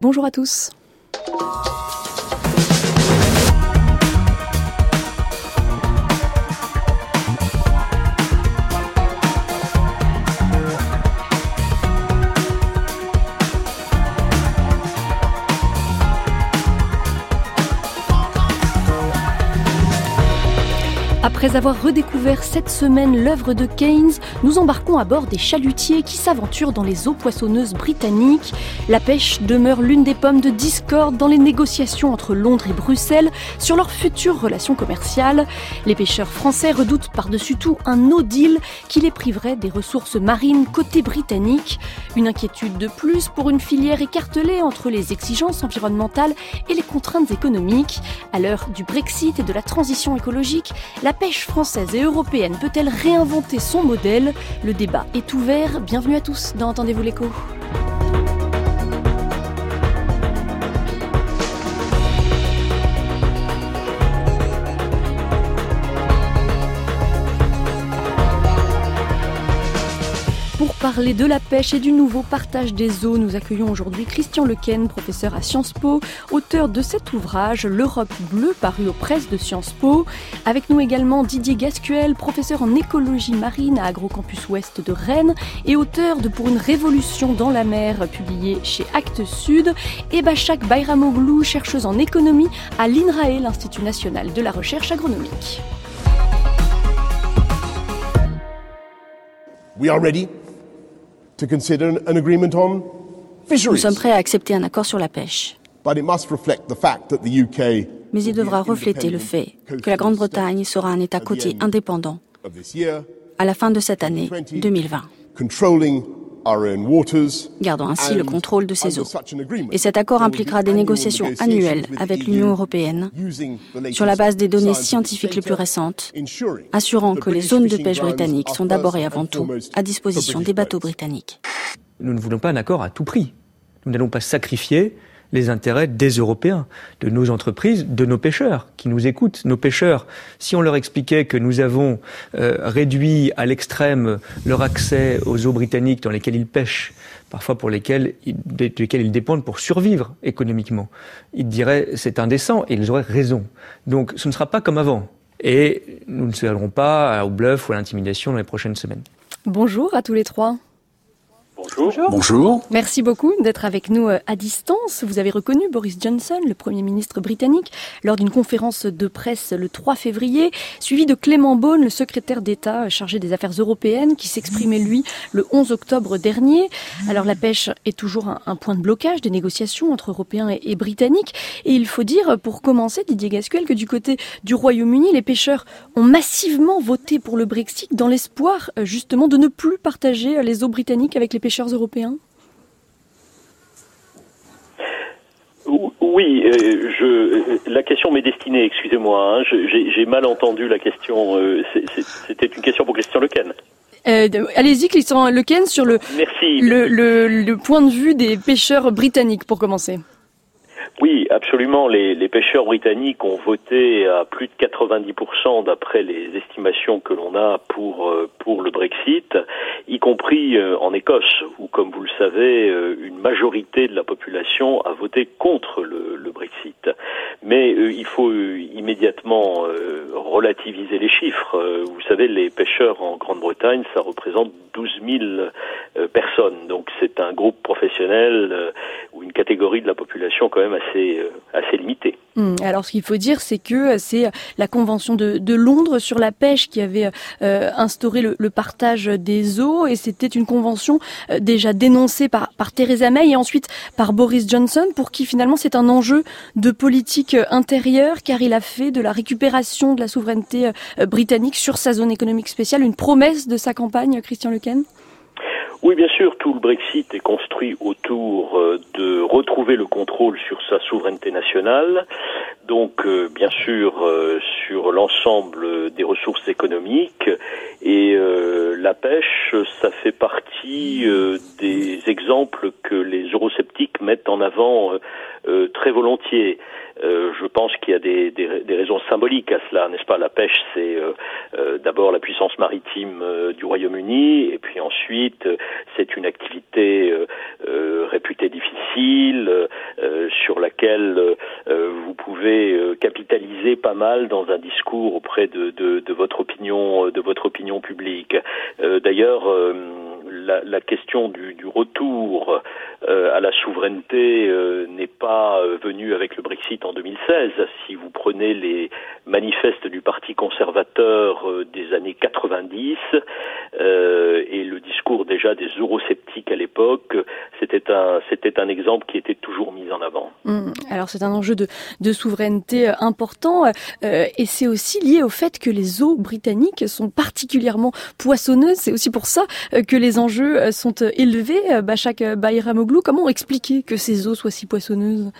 Bonjour à tous. Après avoir redécouvert cette semaine l'œuvre de Keynes, nous embarquons à bord des chalutiers qui s'aventurent dans les eaux poissonneuses britanniques. La pêche demeure l'une des pommes de discorde dans les négociations entre Londres et Bruxelles sur leurs futures relations commerciales. Les pêcheurs français redoutent par-dessus tout un no deal qui les priverait des ressources marines côté britannique. Une inquiétude de plus pour une filière écartelée entre les exigences environnementales et les contraintes économiques. À l'heure du Brexit et de la transition écologique, la pêche française et européenne peut-elle réinventer son modèle ? Le débat est ouvert. Bienvenue à tous dans Entendez-vous l'écho. Pour parler de la pêche et du nouveau partage des eaux, nous accueillons aujourd'hui Christian Lequesne, professeur à Sciences Po, auteur de cet ouvrage « L'Europe bleue » paru aux presses de Sciences Po. Avec nous également Didier Gascuel, professeur en écologie marine à Agrocampus Ouest de Rennes et auteur de « Pour une révolution dans la mer » publié chez Actes Sud. Et Başak Bayramoğlu, chercheuse en économie à l'INRAE, l'Institut national de la recherche agronomique. We are ready to consider an agreement on fisheries. Nous sommes prêts à accepter un accord sur la pêche. But it must reflect the fact that the UK Mais il devra refléter le fait que la Grande-Bretagne sera un État côtier indépendant of this year, à la fin de cette année 2020, controlling our own waters, gardant ainsi le contrôle de ses under eaux. such an agreement, Et cet accord impliquera des négociations annuelles avec l'Union européenne sur la base des données scientifiques les plus récentes, assurant que les zones de pêche britanniques sont d'abord et avant tout à disposition des bateaux britanniques. Nous ne voulons pas un accord à tout prix. Nous n'allons pas sacrifier les intérêts des Européens, de nos entreprises, de nos pêcheurs qui nous écoutent. Nos pêcheurs, si on leur expliquait que nous avons réduit à l'extrême leur accès aux eaux britanniques dans lesquelles ils pêchent, parfois desquelles ils dépendent pour survivre économiquement, ils diraient c'est indécent et ils auraient raison. Donc ce ne sera pas comme avant. Et nous ne céderons pas au bluff ou à l'intimidation dans les prochaines semaines. Bonjour à tous les trois. Bonjour. Bonjour. Merci beaucoup d'être avec nous à distance. Vous avez reconnu Boris Johnson, le Premier ministre britannique, lors d'une conférence de presse le 3 février, suivi de Clément Beaune, le secrétaire d'État chargé des affaires européennes, qui s'exprimait, lui, le 11 octobre dernier. Alors la pêche est toujours un point de blocage des négociations entre Européens et Britanniques. Et il faut dire, pour commencer, Didier Gascuel, que du côté du Royaume-Uni, les pêcheurs ont massivement voté pour le Brexit dans l'espoir, justement, de ne plus partager les eaux britanniques avec les pêcheurs européens. Oui, la question m'est destinée, excusez-moi, j'ai mal entendu la question. C'était une question pour Christian Lequesne. Allez-y, Christian Lequesne, sur Merci. le point de vue des pêcheurs britanniques, pour commencer. Oui, absolument. Les pêcheurs britanniques ont voté à plus de 90% d'après les estimations que l'on a pour le Brexit, y compris en Écosse, où, comme vous le savez, une majorité de la population a voté contre le Brexit. Mais il faut immédiatement relativiser les chiffres. Vous savez, les pêcheurs en Grande-Bretagne, ça représente 12 000 personnes. Donc c'est un groupe professionnel ou une catégorie de la population quand même assez limitée. Alors ce qu'il faut dire, c'est que c'est la Convention de Londres sur la pêche qui avait instauré le partage des eaux, et c'était une convention déjà dénoncée par Theresa May et ensuite par Boris Johnson, pour qui finalement c'est un enjeu de politique intérieure, car il a fait de la récupération de la souveraineté britannique sur sa zone économique spéciale une promesse de sa campagne. Christian Lequesne. Oui, bien sûr, tout le Brexit est construit autour de retrouver le contrôle sur sa souveraineté nationale, donc bien sûr sur l'ensemble des ressources économiques Et la pêche, ça fait partie des exemples que les eurosceptiques mettent en avant très volontiers. Je pense qu'il y a des raisons symboliques à cela, n'est-ce pas? La pêche, c'est d'abord la puissance maritime du Royaume-Uni, et puis ensuite, c'est une activité réputée difficile, sur laquelle vous pouvez capitaliser pas mal dans un discours auprès de votre opinion publique. D'ailleurs, la question du retour à la souveraineté n'est pas venue avec le Brexit en 2016. Si vous prenez les manifestes du Parti conservateur des années 90 et le discours déjà des eurosceptiques à l'époque, c'était un exemple qui était toujours mis en avant. Alors c'est un enjeu de souveraineté important et c'est aussi lié au fait que les eaux britanniques sont particulièrement poissonneuses. C'est aussi pour ça que les enjeux sont élevés. Bachak Bayramoglou, comment expliquer que ces eaux soient si poissonneuses?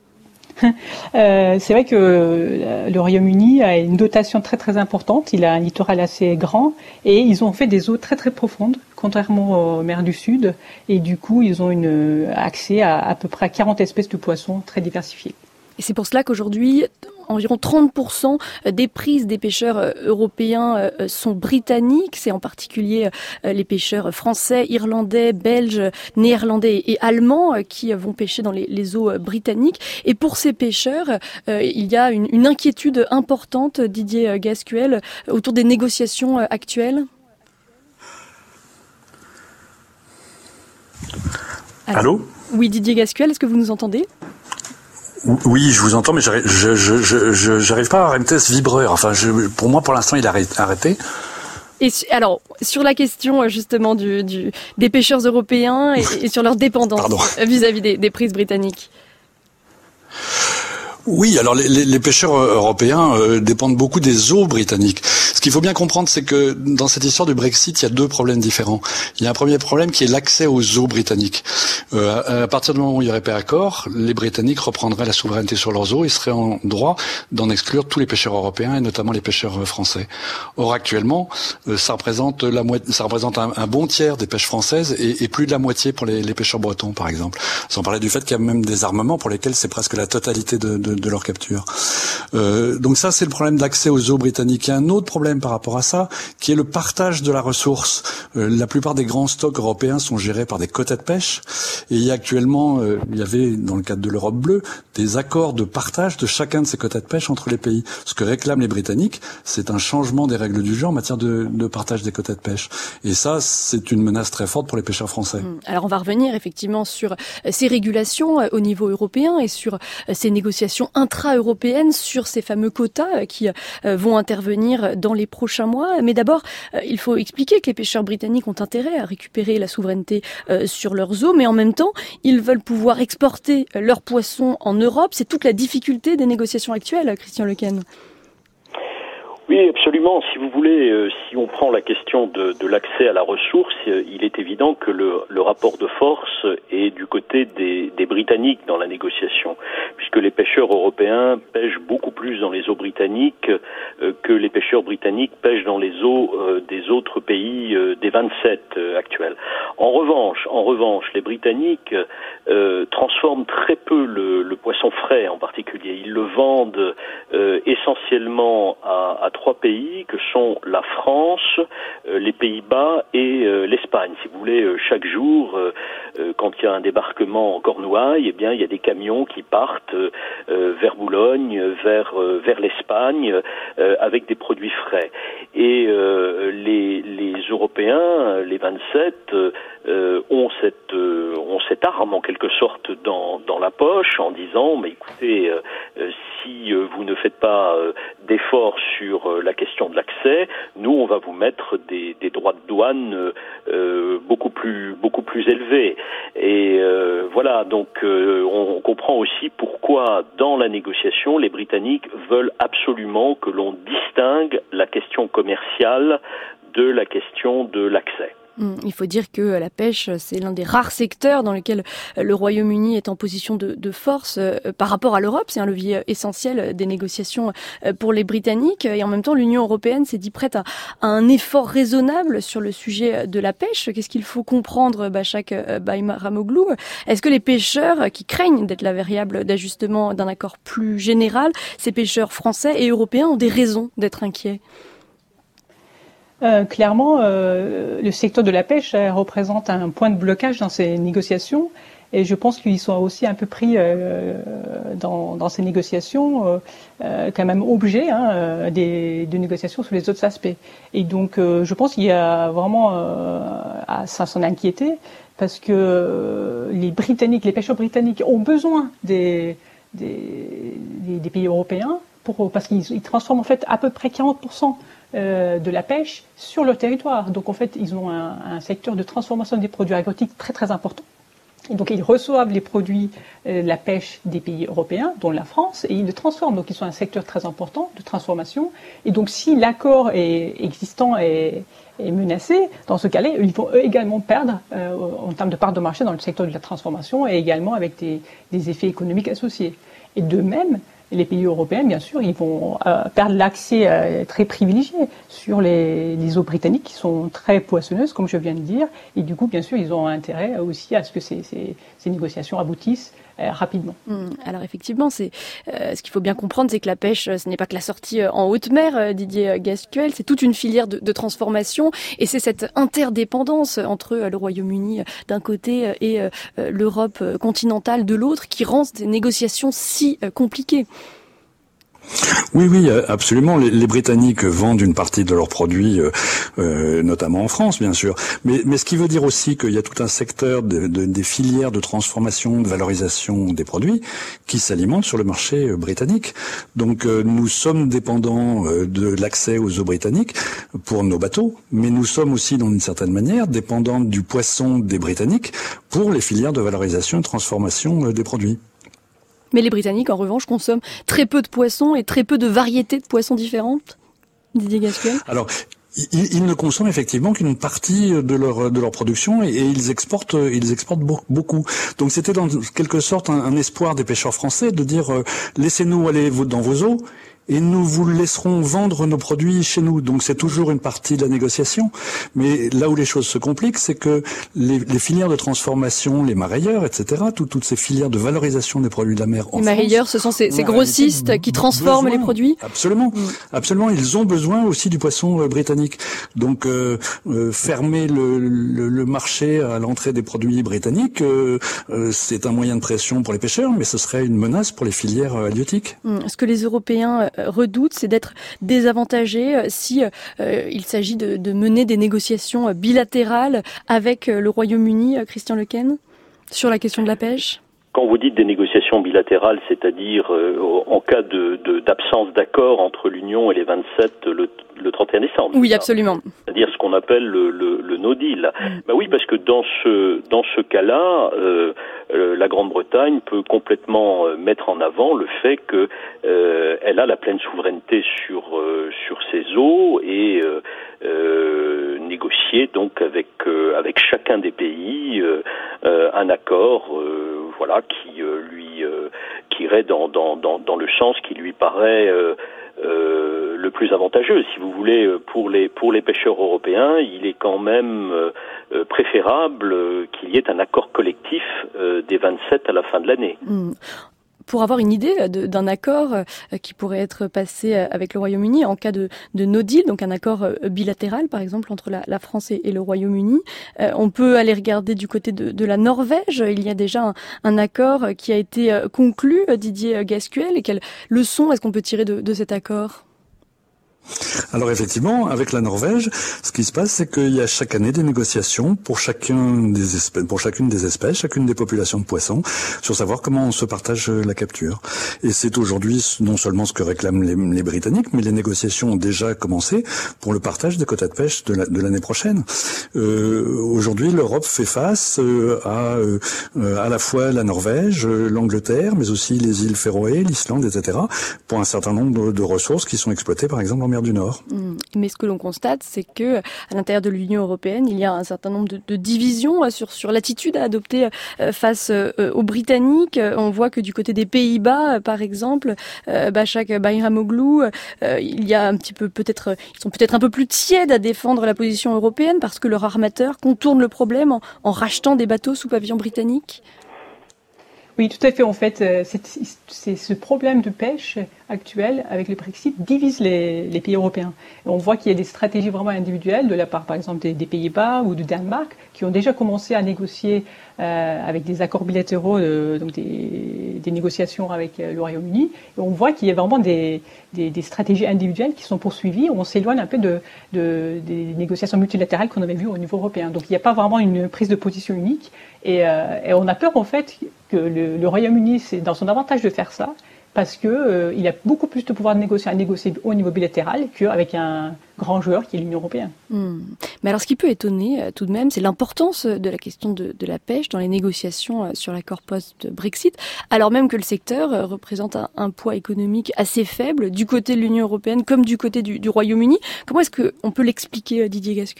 C'est vrai que le Royaume-Uni a une dotation très très importante, il a un littoral assez grand et ils ont fait des eaux très très profondes, contrairement aux mers du Sud, et du coup ils ont accès à peu près à 40 espèces de poissons très diversifiées. Et c'est pour cela qu'aujourd'hui, environ 30% des prises des pêcheurs européens sont britanniques. C'est en particulier les pêcheurs français, irlandais, belges, néerlandais et allemands qui vont pêcher dans les eaux britanniques. Et pour ces pêcheurs, il y a une inquiétude importante, Didier Gascuel, autour des négociations actuelles. Allô ? Oui, Didier Gascuel, est-ce que vous nous entendez ? Oui, je vous entends, mais j'arrive pas à arrêter ce vibreur. Enfin, pour moi, pour l'instant, il a arrêté. Et alors, sur la question justement des pêcheurs européens et sur leur dépendance vis-à-vis des prises britanniques. Oui, alors les pêcheurs européens dépendent beaucoup des eaux britanniques. Ce qu'il faut bien comprendre, c'est que dans cette histoire du Brexit, il y a deux problèmes différents. Il y a un premier problème qui est l'accès aux eaux britanniques. À partir du moment où il n'y aurait pas d'accord, les Britanniques reprendraient la souveraineté sur leurs eaux et seraient en droit d'en exclure tous les pêcheurs européens et notamment les pêcheurs français. Or, actuellement, ça représente un bon tiers des pêches françaises et plus de la moitié pour les pêcheurs bretons, par exemple. Sans parler du fait qu'il y a même des armements pour lesquels c'est presque la totalité de leur capture. Donc ça, c'est le problème d'accès aux eaux britanniques. Il y a un autre problème par rapport à ça, qui est le partage de la ressource. La plupart des grands stocks européens sont gérés par des quotas de pêche, et il y a actuellement, il y avait dans le cadre de l'Europe bleue, des accords de partage de chacun de ces quotas de pêche entre les pays. Ce que réclament les Britanniques, c'est un changement des règles du jeu en matière de partage des quotas de pêche. Et ça, c'est une menace très forte pour les pêcheurs français. Alors on va revenir effectivement sur ces régulations au niveau européen et sur ces négociations intra-européennes sur ces fameux quotas qui vont intervenir dans les prochains mois. Mais d'abord, il faut expliquer que les pêcheurs britanniques ont intérêt à récupérer la souveraineté sur leurs eaux, mais en même temps, ils veulent pouvoir exporter leurs poissons en Europe. C'est toute la difficulté des négociations actuelles, Christian Lequesne. Oui, absolument. Si vous voulez, si on prend la question de l'accès à la ressource, il est évident que le rapport de force est du côté des Britanniques dans la négociation, puisque les pêcheurs européens pêchent beaucoup plus dans les eaux britanniques que les pêcheurs britanniques pêchent dans les eaux des autres pays des 27 actuels. En revanche, les Britanniques transforment très peu le poisson frais en particulier. Ils le vendent essentiellement à trois pays que sont la France, les Pays-Bas et l'Espagne. Si vous voulez, chaque jour, quand il y a un débarquement en Cornouailles, eh bien, il y a des camions qui partent vers Boulogne, vers l'Espagne, avec des produits frais. Et les Européens, les 27, ont cette arme en quelque sorte dans la poche en disant mais écoutez, si vous ne faites pas d'efforts sur la question de l'accès, nous on va vous mettre des droits de douane beaucoup plus élevés. Et voilà, donc on comprend aussi pourquoi dans la négociation les Britanniques veulent absolument que l'on distingue la question commerciale de la question de l'accès. Il faut dire que la pêche, c'est l'un des rares secteurs dans lesquels le Royaume-Uni est en position de force par rapport à l'Europe. C'est un levier essentiel des négociations pour les Britanniques. Et en même temps, l'Union européenne s'est dit prête à un effort raisonnable sur le sujet de la pêche. Qu'est-ce qu'il faut comprendre, Başak Bayramoglu? Est-ce que les pêcheurs qui craignent d'être la variable d'ajustement d'un accord plus général, ces pêcheurs français et européens ont des raisons d'être inquiets? Clairement, le secteur de la pêche représente un point de blocage dans ces négociations, et je pense qu'ils sont aussi un peu pris dans ces négociations quand même objet de négociations sur les autres aspects. Et donc, je pense qu'il y a vraiment à s'en inquiéter, parce que les pêcheurs britanniques ont besoin des pays européens parce qu'ils transforment en fait à peu près 40% de la pêche sur leur territoire. Donc en fait, ils ont un secteur de transformation des produits agricoles très très important. Et donc ils reçoivent les produits de la pêche des pays européens, dont la France, et ils le transforment. Donc ils sont un secteur très important de transformation. Et donc si l'accord existant est menacé, dans ce cas-là, ils vont eux également perdre en termes de part de marché dans le secteur de la transformation, et également avec des effets économiques associés. Et de même, les pays européens, bien sûr, ils vont perdre l'accès très privilégié sur les eaux britanniques qui sont très poissonneuses, comme je viens de dire. Et du coup, bien sûr, ils ont intérêt aussi à ce que ces négociations aboutissent rapidement. Alors effectivement, ce qu'il faut bien comprendre, c'est que la pêche, ce n'est pas que la sortie en haute mer, Didier Gasquel, c'est toute une filière de transformation, et c'est cette interdépendance entre le Royaume-Uni d'un côté et l'Europe continentale de l'autre qui rend ces négociations si compliquées. Oui, absolument. Les Britanniques vendent une partie de leurs produits, notamment en France, bien sûr. Mais ce qui veut dire aussi qu'il y a tout un secteur des filières de transformation, de valorisation des produits qui s'alimentent sur le marché britannique. Donc nous sommes dépendants de l'accès aux eaux britanniques pour nos bateaux, mais nous sommes aussi, d'une certaine manière, dépendants du poisson des Britanniques pour les filières de valorisation et de transformation des produits. Mais les Britanniques, en revanche, consomment très peu de poissons et très peu de variétés de poissons différentes. Didier Gasquel. Alors, ils ne consomment effectivement qu'une partie de leur production, et ils exportent beaucoup. Donc c'était dans quelque sorte un espoir des pêcheurs français de dire laissez-nous aller dans vos eaux, et nous vous laisserons vendre nos produits chez nous. Donc c'est toujours une partie de la négociation. Mais là où les choses se compliquent, c'est que les filières de transformation, les marailleurs, etc., toutes ces filières de valorisation des produits de la mer en France... Les marailleurs, ce sont ces grossistes qui transforment les produits ? Absolument. Absolument. Ils ont besoin aussi du poisson britannique. Donc fermer le marché à l'entrée des produits britanniques, c'est un moyen de pression pour les pêcheurs, mais ce serait une menace pour les filières halieutiques. Ce que les Européens redoutent, c'est d'être désavantagés si il s'agit de mener des négociations bilatérales avec le Royaume-Uni, Christian Lequesne, sur la question de la pêche. Quand vous dites des négociations bilatérales, c'est-à-dire en cas d'absence d'accord entre l'Union et les 27 le 31 décembre. Oui, absolument. C'est-à-dire ce qu'on appelle le no deal. Bah oui, parce que dans ce cas-là, la Grande-Bretagne peut complètement mettre en avant le fait que elle a la pleine souveraineté sur ses eaux et négocier donc avec chacun des pays un accord qui irait dans le sens qui lui paraît le plus avantageux. Si vous voulez, pour les pêcheurs européens, il est quand même préférable qu'il y ait un accord collectif des 27 à la fin de l'année. Pour avoir une idée d'un accord qui pourrait être passé avec le Royaume-Uni en cas de no deal, donc un accord bilatéral par exemple entre la France et le Royaume-Uni, on peut aller regarder du côté de la Norvège. Il y a déjà un accord qui a été conclu, Didier Gasquel, et quelles leçons est-ce qu'on peut tirer de cet accord ? Alors effectivement, avec la Norvège, ce qui se passe, c'est qu'il y a chaque année des négociations pour chacune des espèces, chacune des populations de poissons, sur savoir comment on se partage la capture. Et c'est aujourd'hui non seulement ce que réclament les Britanniques, mais les négociations ont déjà commencé pour le partage des quotas de pêche de l'année prochaine. Aujourd'hui, l'Europe fait face à la fois la Norvège, l'Angleterre, mais aussi les îles Féroé, l'Islande, etc., pour un certain nombre de ressources qui sont exploitées, par exemple, en mer mer du Nord. Mais ce que l'on constate, c'est que à l'intérieur de l'Union européenne, il y a un certain nombre de divisions sur l'attitude à adopter face aux Britanniques. On voit que du côté des Pays-Bas, par exemple, Başak Bayramoglu, il y a un petit peu ils sont peut-être un peu plus tièdes à défendre la position européenne parce que leur armateur contourne le problème en rachetant des bateaux sous pavillon britannique. Oui, tout à fait. En fait, c'est ce problème de pêche actuel avec le Brexit divise les pays européens. Et on voit qu'il y a des stratégies vraiment individuelles de la part, par exemple, des Pays-Bas ou du Danemark, qui ont déjà commencé à négocier avec des accords bilatéraux, donc des négociations avec le Royaume-Uni. Et on voit qu'il y a vraiment des stratégies individuelles qui sont poursuivies. On s'éloigne un peu des négociations multilatérales qu'on avait vues au niveau européen. Donc il n'y a pas vraiment une prise de position unique. Et on a peur en fait que le Royaume-Uni, c'est dans son avantage de faire ça, parce que il a beaucoup plus de pouvoir de négocier au niveau bilatéral qu'avec un grand joueur qui est l'Union européenne. Mais alors ce qui peut étonner tout de même, c'est l'importance de la question de la pêche dans les négociations sur l'accord post-Brexit, alors même que le secteur représente un poids économique assez faible du côté de l'Union européenne comme du côté du Royaume-Uni. Comment est-ce qu'on peut l'expliquer, Didier Gascuel ?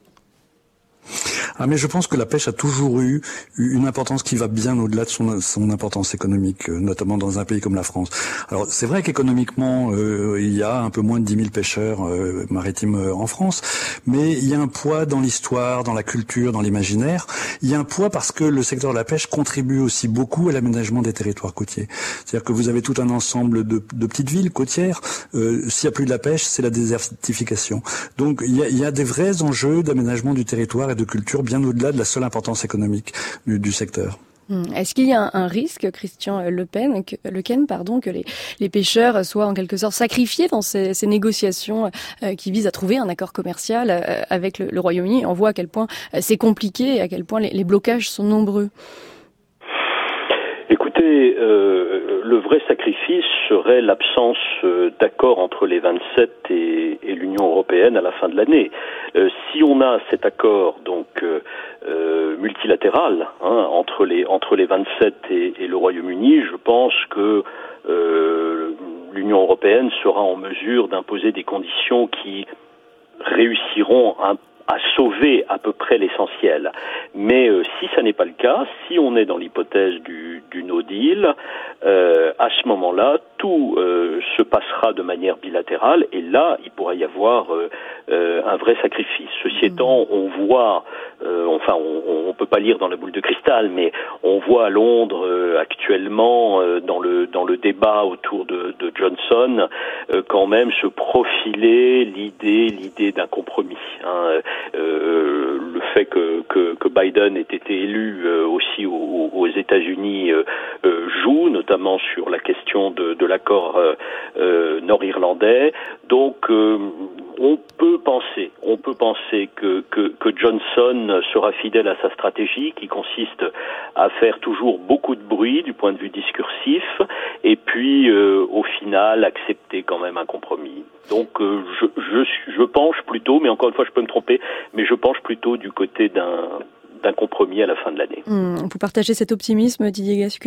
Mais je pense que la pêche a toujours eu une importance qui va bien au-delà de son importance économique, notamment dans un pays comme la France. Alors c'est vrai qu'économiquement, il y a un peu moins de 10 000 pêcheurs maritimes en France, mais il y a un poids dans l'histoire, dans la culture, dans l'imaginaire. Il y a un poids parce que le secteur de la pêche contribue aussi beaucoup à l'aménagement des territoires côtiers. C'est-à-dire que vous avez tout un ensemble de petites villes côtières. S'il n'y a plus de la pêche, c'est la désertification. Donc il y a des vrais enjeux d'aménagement du territoire et de culture bien au-delà de la seule importance économique du secteur. Est-ce qu'il y a un risque, Christian Lequen, que les pêcheurs soient en quelque sorte sacrifiés dans ces négociations qui visent à trouver un accord commercial avec le Royaume-Uni ? On voit à quel point c'est compliqué et à quel point les blocages sont nombreux. Écoutez, le vrai sacrifice serait l'absence d'accord entre les 27 et l'Union européenne à la fin de l'année. Si on a cet accord donc multilatéral entre les 27 et le Royaume-Uni, je pense que l'Union européenne sera en mesure d'imposer des conditions qui réussiront à sauver à peu près l'essentiel. Mais si ça n'est pas le cas, si on est dans l'hypothèse du no deal, à ce moment-là, tout se passera de manière bilatérale et là, il pourrait y avoir un vrai sacrifice. Ceci étant, on voit, on peut pas lire dans la boule de cristal, mais on voit à Londres actuellement dans le débat autour de Johnson quand même se profiler l'idée d'un compromis. Le fait que Biden ait été élu aussi aux États-Unis joue, notamment sur la question de l'accord nord-irlandais. Donc on peut penser que Johnson sera fidèle à sa stratégie qui consiste à faire toujours beaucoup de bruit du point de vue discursif et puis au final accepter quand même un compromis. Donc je penche plutôt, mais encore une fois je peux me tromper, mais je penche plutôt du côté d'un compromis à la fin de l'année. Vous partagez cet optimisme, Didier Gascuel ?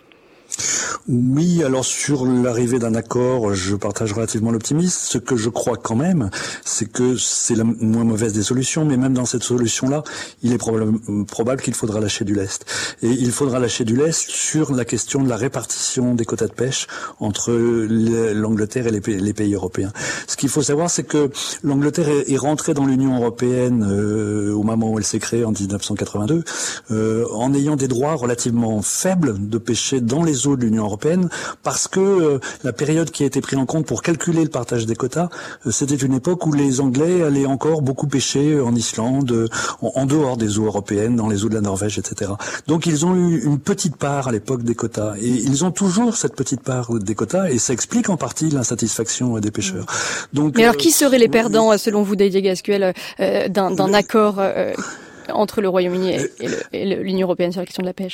Oui, alors sur l'arrivée d'un accord, je partage relativement l'optimisme. Ce que je crois quand même, c'est que c'est la moins mauvaise des solutions, mais même dans cette solution-là, il est probable qu'il faudra lâcher du lest. Et il faudra lâcher du lest sur la question de la répartition des quotas de pêche entre l'Angleterre et les pays européens. Ce qu'il faut savoir, c'est que l'Angleterre est rentrée dans l'Union européenne au moment où elle s'est créée en 1982, en ayant des droits relativement faibles de pêcher dans les eaux de l'Union européenne, parce que la période qui a été prise en compte pour calculer le partage des quotas, c'était une époque où les Anglais allaient encore beaucoup pêcher en Islande, en dehors des eaux européennes, dans les eaux de la Norvège, etc. Donc ils ont eu une petite part à l'époque des quotas, et ils ont toujours cette petite part des quotas, et ça explique en partie l'insatisfaction des pêcheurs. Donc, mais alors qui seraient les perdants, selon vous, Didier Gascuel, d'un accord entre le Royaume-Uni et l'Union européenne sur la question de la pêche ?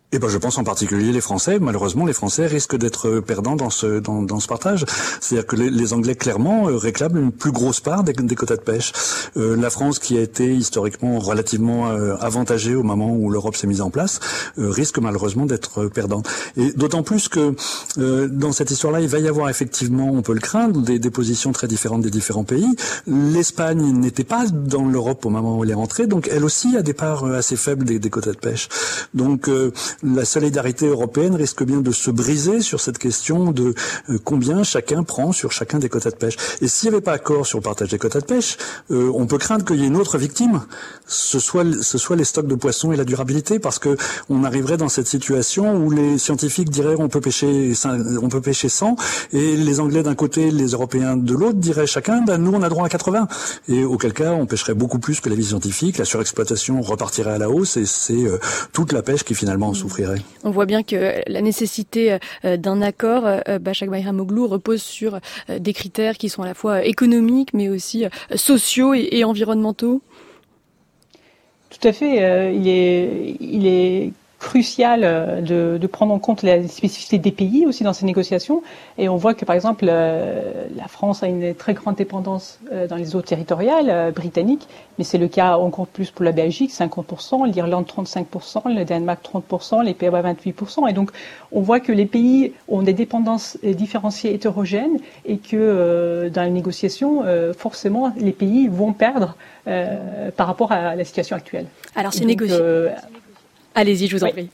Je pense en particulier les Français. Malheureusement, les Français risquent d'être perdants dans ce partage. C'est-à-dire que les Anglais clairement réclament une plus grosse part des quotas de pêche. La France, qui a été historiquement relativement avantagée au moment où l'Europe s'est mise en place, risque malheureusement d'être perdant. Et d'autant plus que dans cette histoire-là, il va y avoir effectivement, on peut le craindre, des positions très différentes des différents pays. L'Espagne n'était pas dans l'Europe au moment où elle est rentrée, donc elle aussi a des parts assez faibles des quotas de pêche. Donc la solidarité européenne risque bien de se briser sur cette question de combien chacun prend sur chacun des quotas de pêche. Et s'il n'y avait pas accord sur le partage des quotas de pêche, on peut craindre qu'il y ait une autre victime, ce soit les stocks de poissons et la durabilité, parce que on arriverait dans cette situation où les scientifiques diraient on peut pêcher 100, et les Anglais d'un côté, les Européens de l'autre diraient chacun nous on a droit à 80, et auquel cas on pêcherait beaucoup plus que l'avis scientifique, la surexploitation repartirait à la hausse, et c'est toute la pêche qui finalement en souffrirait. On voit bien que la nécessité d'un accord, Başak Bayramoğlu, repose sur des critères qui sont à la fois économiques mais aussi sociaux et environnementaux. Tout à fait. Il est crucial de prendre en compte la spécificité des pays aussi dans ces négociations. Et on voit que, par exemple, la France a une très grande dépendance dans les eaux territoriales britanniques, mais c'est le cas encore plus pour la Belgique, 50%, l'Irlande 35%, le Danemark 30%, les Pays-Bas 28%. Et donc, on voit que les pays ont des dépendances différenciées hétérogènes et que dans les négociations, forcément, les pays vont perdre par rapport à la situation actuelle. Alors, ces négociations... Allez-y, je vous en prie.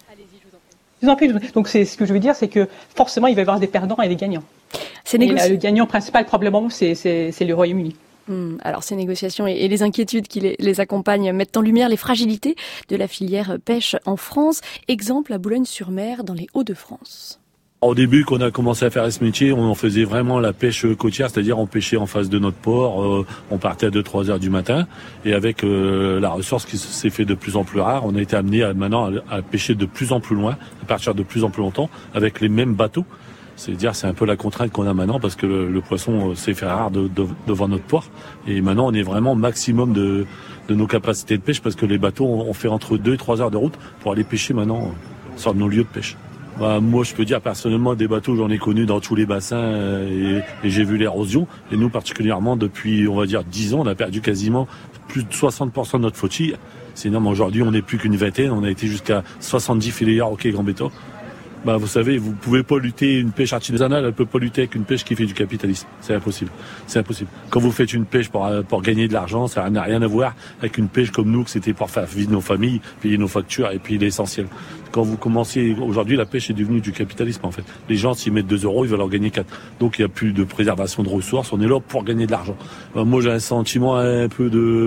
Donc, ce que je veux dire, c'est que forcément, il va y avoir des perdants et des gagnants. Le gagnant principal, probablement, c'est le Royaume-Uni. Alors, ces négociations et les inquiétudes qui les accompagnent mettent en lumière les fragilités de la filière pêche en France. Exemple à Boulogne-sur-Mer, dans les Hauts-de-France. Au début, quand on a commencé à faire ce métier, on faisait vraiment la pêche côtière, c'est-à-dire on pêchait en face de notre port, on partait à 2-3 heures du matin, et avec la ressource qui s'est fait de plus en plus rare, on a été amené maintenant à pêcher de plus en plus loin, à partir de plus en plus longtemps, avec les mêmes bateaux. C'est-à-dire, c'est un peu la contrainte qu'on a maintenant, parce que le poisson s'est fait rare devant notre port, et maintenant on est vraiment au maximum de nos capacités de pêche, parce que les bateaux ont fait entre 2 et 3 heures de route pour aller pêcher maintenant sur nos lieux de pêche. Moi, je peux dire personnellement, des bateaux, j'en ai connu dans tous les bassins et j'ai vu l'érosion. Et nous, particulièrement, depuis, on va dire, 10 ans, on a perdu quasiment plus de 60% de notre flottille. C'est énorme. Aujourd'hui, on n'est plus qu'une vingtaine. On a été jusqu'à 70 fileyeurs au quai Grand Béton. Vous savez, vous pouvez pas lutter, une pêche artisanale, elle peut pas lutter avec une pêche qui fait du capitalisme. C'est impossible. C'est impossible. Quand vous faites une pêche pour gagner de l'argent, ça n'a rien à voir avec une pêche comme nous, que c'était pour faire vivre nos familles, payer nos factures, et puis l'essentiel. Quand vous commencez, aujourd'hui, la pêche est devenue du capitalisme, en fait. Les gens, s'ils mettent 2 €, ils veulent en gagner 4. Donc, il n'y a plus de préservation de ressources. On est là pour gagner de l'argent. Moi, j'ai un sentiment un peu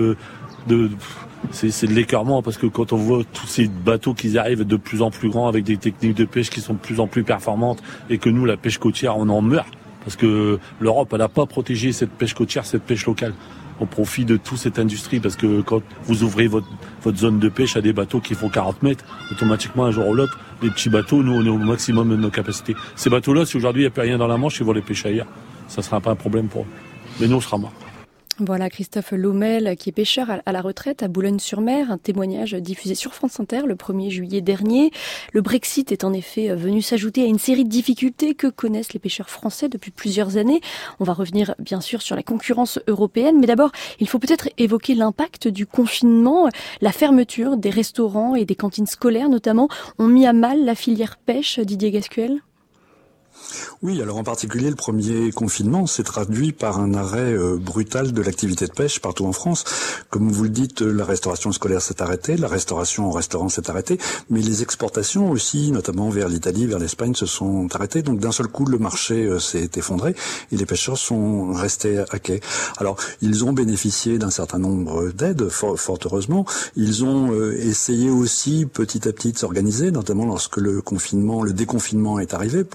c'est de l'écœurement, parce que quand on voit tous ces bateaux qui arrivent de plus en plus grands avec des techniques de pêche qui sont de plus en plus performantes, et que nous, la pêche côtière, on en meurt, parce que l'Europe, elle n'a pas protégé cette pêche côtière, cette pêche locale. On profite de toute cette industrie, parce que quand vous ouvrez votre zone de pêche à des bateaux qui font 40 mètres, automatiquement, un jour ou l'autre, les petits bateaux, nous, on est au maximum de nos capacités. Ces bateaux-là, si aujourd'hui il n'y a plus rien dans la Manche, ils vont les pêcher ailleurs. Ça ne sera pas un problème pour eux. Mais nous, on sera morts. Voilà Christophe Laumel, qui est pêcheur à la retraite à Boulogne-sur-Mer, un témoignage diffusé sur France Inter le 1er juillet dernier. Le Brexit est en effet venu s'ajouter à une série de difficultés que connaissent les pêcheurs français depuis plusieurs années. On va revenir bien sûr sur la concurrence européenne, mais d'abord, il faut peut-être évoquer l'impact du confinement. La fermeture des restaurants et des cantines scolaires notamment ont mis à mal la filière pêche, Didier Gascuel. Oui, alors en particulier, le premier confinement s'est traduit par un arrêt brutal de l'activité de pêche partout en France. Comme vous le dites, la restauration scolaire s'est arrêtée, la restauration en restaurant s'est arrêtée, mais les exportations aussi, notamment vers l'Italie, vers l'Espagne, se sont arrêtées. Donc d'un seul coup, le marché s'est effondré et les pêcheurs sont restés à quai. Alors, ils ont bénéficié d'un certain nombre d'aides, fort heureusement. Ils ont essayé aussi petit à petit de s'organiser, notamment lorsque le déconfinement est arrivé, pour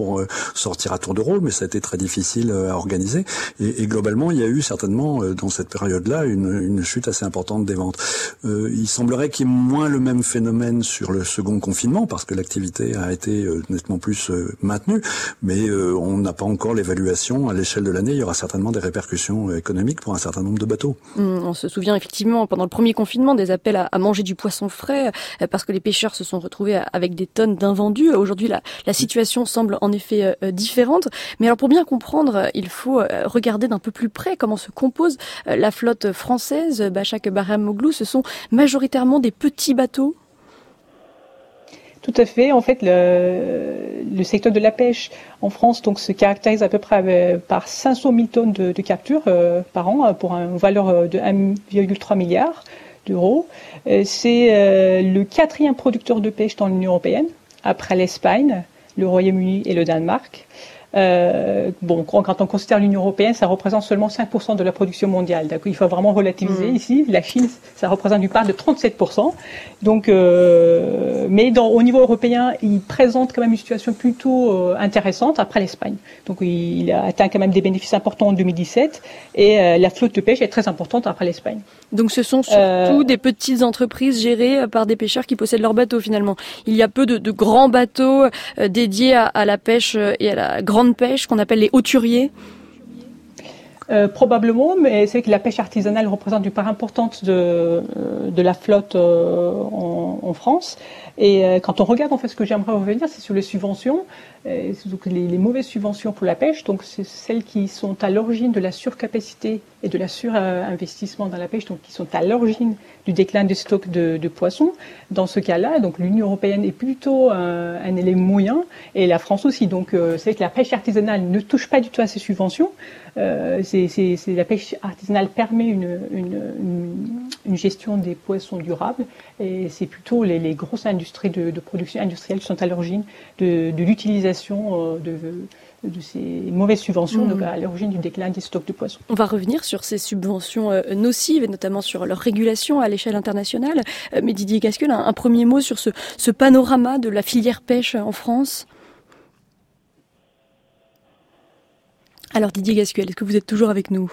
sortir à tour de rôle, mais ça a été très difficile à organiser. Et globalement, il y a eu certainement dans cette période-là une chute assez importante des ventes. Il semblerait qu'il y ait moins le même phénomène sur le second confinement, parce que l'activité a été nettement plus maintenue, mais on n'a pas encore l'évaluation. À l'échelle de l'année, il y aura certainement des répercussions économiques pour un certain nombre de bateaux. On se souvient effectivement, pendant le premier confinement, des appels à manger du poisson frais, parce que les pêcheurs se sont retrouvés avec des tonnes d'invendus. Aujourd'hui, la situation semble en effet différente. Mais alors, pour bien comprendre, il faut regarder d'un peu plus près comment se compose la flotte française. Başak Barhamoğlu, ce sont majoritairement des petits bateaux? Tout à fait. En fait, le secteur de la pêche en France donc se caractérise à peu près par 500 000 tonnes de capture par an pour une valeur de 1,3 milliard d'euros. C'est le 4e producteur de pêche dans l'Union européenne, après l'Espagne, le Royaume-Uni et le Danemark. Quand on considère l'Union européenne, ça représente seulement 5% de la production mondiale. Donc, il faut vraiment relativiser ici. La Chine, ça représente une part de 37%. Donc, mais au niveau européen, il présente quand même une situation plutôt intéressante après l'Espagne. Donc, il a atteint quand même des bénéfices importants en 2017 et la flotte de pêche est très importante après l'Espagne. Donc, ce sont surtout des petites entreprises gérées par des pêcheurs qui possèdent leurs bateaux finalement. Il y a peu de grands bateaux dédiés à la pêche et à la grande pêche qu'on appelle les hauturiers. Probablement, mais c'est que la pêche artisanale représente une part importante de la flotte en France. Et quand on regarde, en fait, ce que j'aimerais revenir, c'est sur les subventions. Donc les mauvaises subventions pour la pêche, donc c'est celles qui sont à l'origine de la surcapacité et de la surinvestissement dans la pêche, donc qui sont à l'origine du déclin des stocks de poissons. Dans ce cas-là, donc l'Union européenne est plutôt un élément moyen, et la France aussi. Donc c'est que la pêche artisanale ne touche pas du tout à ces subventions. La pêche artisanale permet une gestion des poissons durable, et c'est plutôt les grosses industries de production industrielle qui sont à l'origine de l'utilisation de ces mauvaises subventions, donc à l'origine du déclin des stocks de poissons. On va revenir sur ces subventions nocives et notamment sur leur régulation à l'échelle internationale. Mais Didier Gasquel, un premier mot sur ce panorama de la filière pêche en France. Alors Didier Gasquel, est-ce que vous êtes toujours avec nous ?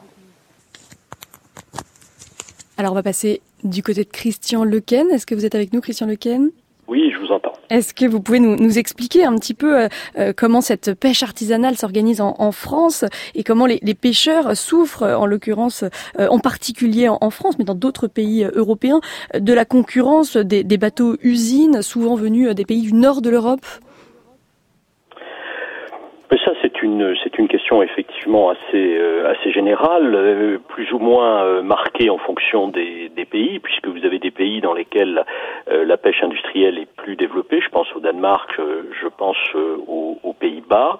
Alors on va passer du côté de Christian Lequesne. Est-ce que vous êtes avec nous, Christian Lequesne ? Oui, je vous entends. Est-ce que vous pouvez nous expliquer un petit peu comment cette pêche artisanale s'organise en France et comment les pêcheurs souffrent, en l'occurrence, en particulier en France, mais dans d'autres pays européens, de la concurrence des bateaux usines, souvent venus des pays du nord de l'Europe ? Mais ça, c'est une question effectivement assez générale, plus ou moins marquée en fonction des pays, puisque vous avez des pays dans lesquels la pêche industrielle est plus développée. Je pense au Danemark, je pense aux Pays-Bas.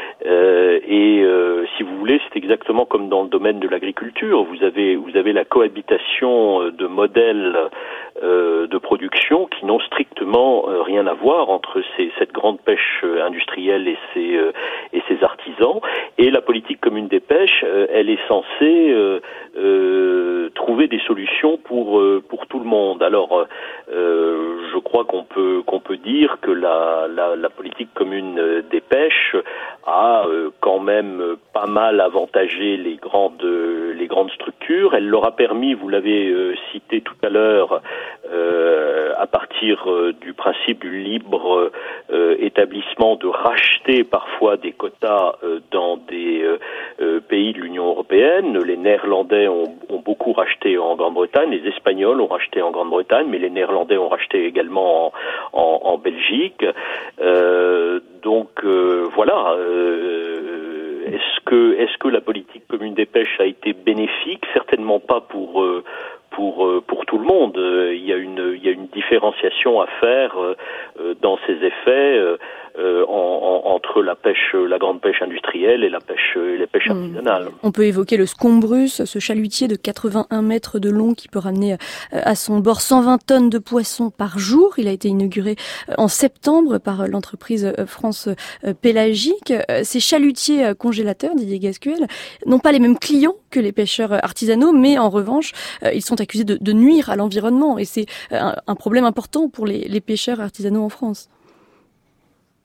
Si vous voulez, c'est exactement comme dans le domaine de l'agriculture. Vous avez la cohabitation de modèles de production qui n'ont strictement rien à voir entre cette grande pêche industrielle et ses artisans. Et la politique commune des pêches, elle est censée trouver des solutions pour tout le monde. Alors, je crois qu'on peut dire que la politique commune des pêches a quand même pas mal avantagé les grandes structures. Elle leur a permis, vous l'avez cité tout à l'heure, à partir du principe du libre établissement, de racheter parfois des quotas dans des pays de l'Union européenne. Les Néerlandais ont beaucoup racheté en Grande-Bretagne, les Espagnols ont racheté en Grande-Bretagne, mais les Néerlandais ont racheté également en Belgique. Voilà. Est-ce que la politique commune des pêches a été bénéfique ? Certainement pas pour tout le monde. Il y a une différenciation à faire dans ces effets entre la grande pêche industrielle et les pêches artisanales. On peut évoquer le Scombrus, ce chalutier de 81 mètres de long qui peut ramener à son bord 120 tonnes de poissons par jour. Il a été inauguré en septembre par l'entreprise France Pélagique. Ces chalutiers congélateurs, Didier Gasquel, n'ont pas les mêmes clients que les pêcheurs artisanaux, mais en revanche, ils sont accusés de nuire à l'environnement. Et c'est un problème important pour les pêcheurs artisanaux en France.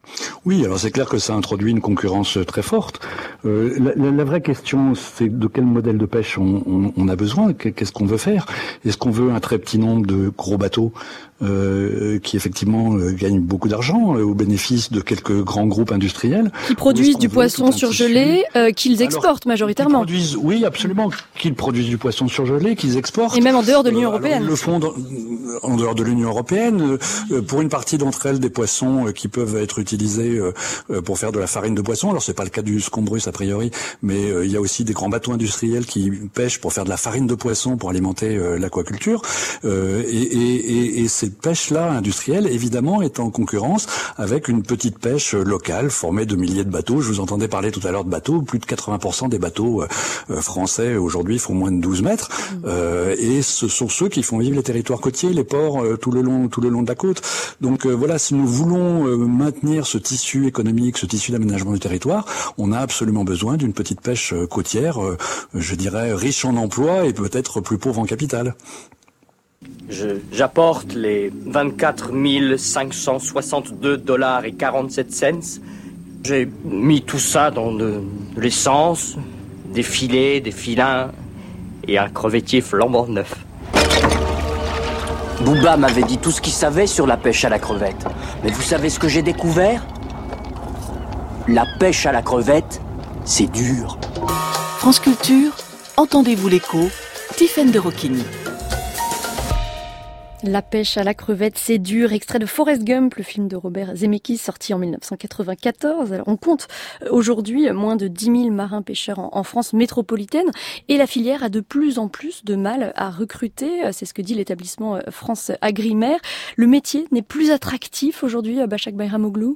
Oui, alors c'est clair que ça introduit une concurrence très forte. La vraie question, c'est de quel modèle de pêche on a besoin, qu'est-ce qu'on veut faire. Est-ce qu'on veut un très petit nombre de gros bateaux qui effectivement gagnent beaucoup d'argent au bénéfice de quelques grands groupes industriels qui produisent du poisson surgelé, qu'ils exportent majoritairement. Oui, absolument, qu'ils produisent du poisson surgelé, qu'ils exportent. Et même en dehors de l'Union européenne. Ils le font en dehors de l'Union européenne. Pour une partie d'entre elles, des poissons qui peuvent être utilisés pour faire de la farine de poisson. Alors c'est pas le cas du Scombrus a priori, mais il y a aussi des grands bateaux industriels qui pêchent pour faire de la farine de poisson pour alimenter l'aquaculture. Et cette pêche-là industrielle, évidemment, est en concurrence avec une petite pêche locale formée de milliers de bateaux. Je vous entendais parler tout à l'heure de bateaux. Plus de 80% des bateaux français aujourd'hui font moins de 12 mètres. Et ce sont ceux qui font vivre les territoires côtiers, les ports tout le long de la côte. Donc voilà, si nous voulons maintenir ce tissu économique, ce tissu d'aménagement du territoire, on a absolument besoin d'une petite pêche côtière, je dirais riche en emplois et peut-être plus pauvre en capital. J'apporte les 24 562 $ et 47 cents. J'ai mis tout ça dans de l'essence, des filets, des filins et un crevettier flambant neuf. Bouba m'avait dit tout ce qu'il savait sur la pêche à la crevette. Mais vous savez ce que j'ai découvert ? La pêche à la crevette, c'est dur. France Culture, entendez-vous l'écho ? Tiffaine de Rocchini. La pêche à la crevette, c'est dur. Extrait de Forrest Gump, le film de Robert Zemeckis, sorti en 1994. Alors, on compte aujourd'hui moins de 10 000 marins pêcheurs en France métropolitaine et la filière a de plus en plus de mal à recruter. C'est ce que dit l'établissement France Agrimer. Le métier n'est plus attractif aujourd'hui, Bachak Bayramoglou.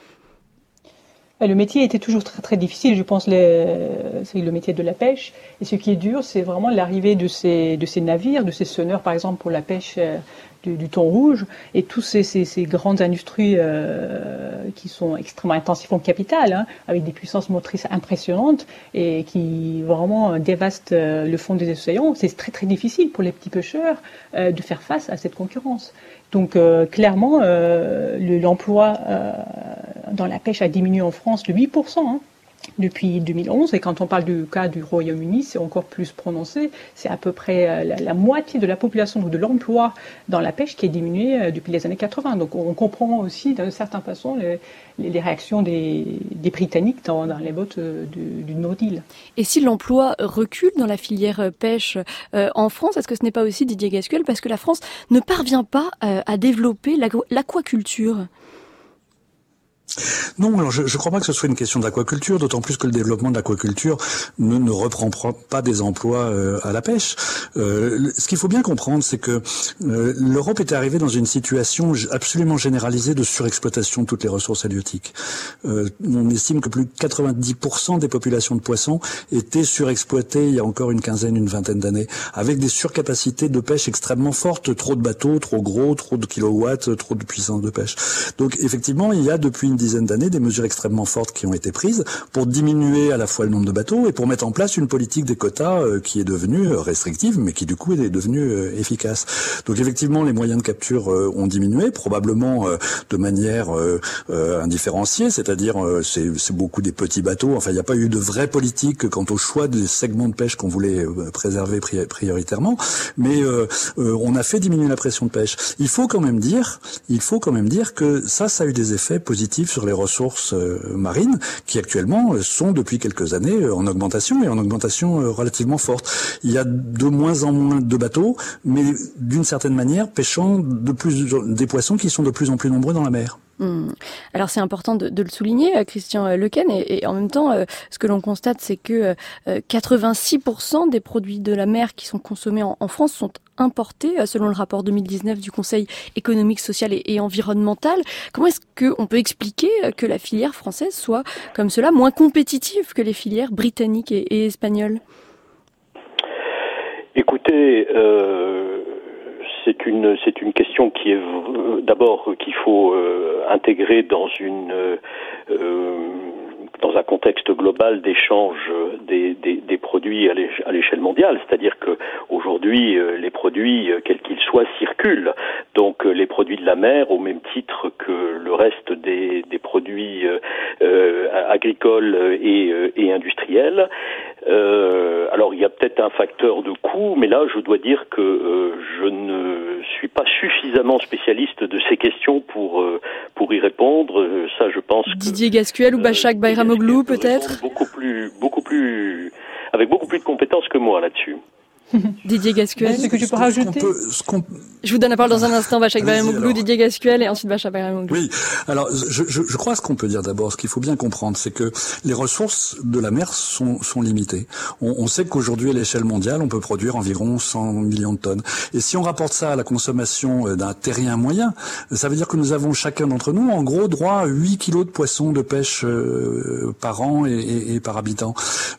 Le métier était toujours très très difficile, je pense, c'est le métier de la pêche. Et ce qui est dur, c'est vraiment l'arrivée de ces navires, de ces sonneurs, par exemple, pour la pêche du thon rouge, et tous ces grandes industries qui sont extrêmement intensives en capital, avec des puissances motrices impressionnantes et qui vraiment dévastent le fond des océans. C'est très très difficile pour les petits pêcheurs de faire face à cette concurrence. Donc clairement, l'emploi dans la pêche a diminué en France de 8%. Depuis 2011, et quand on parle du cas du Royaume-Uni, c'est encore plus prononcé. C'est à peu près la moitié de la population ou de l'emploi dans la pêche qui est diminué depuis les années 80. Donc on comprend aussi d'une certaine façon les réactions des Britanniques dans les bottes du No Deal. Et si l'emploi recule dans la filière pêche en France, est-ce que ce n'est pas aussi, Didier Gascuel, parce que la France ne parvient pas à développer l'aquaculture ? Non, alors je ne crois pas que ce soit une question d'aquaculture, d'autant plus que le développement de l'aquaculture ne reprend pas des emplois à la pêche. Ce qu'il faut bien comprendre, c'est que l'Europe était arrivée dans une situation absolument généralisée de surexploitation de toutes les ressources halieutiques. On estime que plus de 90% des populations de poissons étaient surexploitées il y a encore une vingtaine d'années, avec des surcapacités de pêche extrêmement fortes, trop de bateaux, trop gros, trop de kilowatts, trop de puissance de pêche. Donc effectivement, il y a depuis une dizaine d'années des mesures extrêmement fortes qui ont été prises pour diminuer à la fois le nombre de bateaux et pour mettre en place une politique des quotas qui est devenue restrictive mais qui du coup est devenue efficace. Donc effectivement les moyens de capture ont diminué, probablement de manière indifférenciée, c'est-à-dire c'est beaucoup des petits bateaux. Enfin il n'y a pas eu de vraie politique quant au choix des segments de pêche qu'on voulait préserver prioritairement, mais on a fait diminuer la pression de pêche. Il faut quand même dire que ça a eu des effets positifs sur les ressources marines qui actuellement sont depuis quelques années en augmentation et en augmentation relativement forte. Il y a de moins en moins de bateaux, mais d'une certaine manière pêchant des poissons qui sont de plus en plus nombreux dans la mer. Alors c'est important de le souligner, Christian Lequesne, et en même temps, ce que l'on constate, c'est que 86% des produits de la mer qui sont consommés en France sont importés, selon le rapport 2019 du Conseil économique, social et environnemental. Comment est-ce qu'on peut expliquer que la filière française soit, comme cela, moins compétitive que les filières britanniques et espagnoles ? Écoutez, c'est une question qui est d'abord qu'il faut intégrer dans un contexte global d'échange des produits à l'échelle mondiale, c'est-à-dire que aujourd'hui les produits quels qu'ils soient circulent. Donc les produits de la mer, au même titre que le reste des produits agricoles et industriels. Alors il y a peut-être un facteur de coût, mais là je dois dire que je ne suis pas suffisamment spécialiste de ces questions pour y répondre. Ça, je pense que Didier Gascuel ou Bachak Bayramoglou peut-être avec beaucoup plus de compétences que moi là-dessus. Didier Gascuel. Ce que je peux rajouter. Je vous donne la parole dans un instant, Bachak Bayramoglou, Didier Gascuel et ensuite Bachak Bayramoglou. Oui, alors je crois ce qu'on peut dire d'abord, ce qu'il faut bien comprendre, c'est que les ressources de la mer sont limitées. On sait qu'aujourd'hui, à l'échelle mondiale, on peut produire environ 100 millions de tonnes. Et si on rapporte ça à la consommation d'un terrien moyen, ça veut dire que nous avons chacun d'entre nous, en gros, droit à 8 kilos de poissons de pêche par an et par habitant.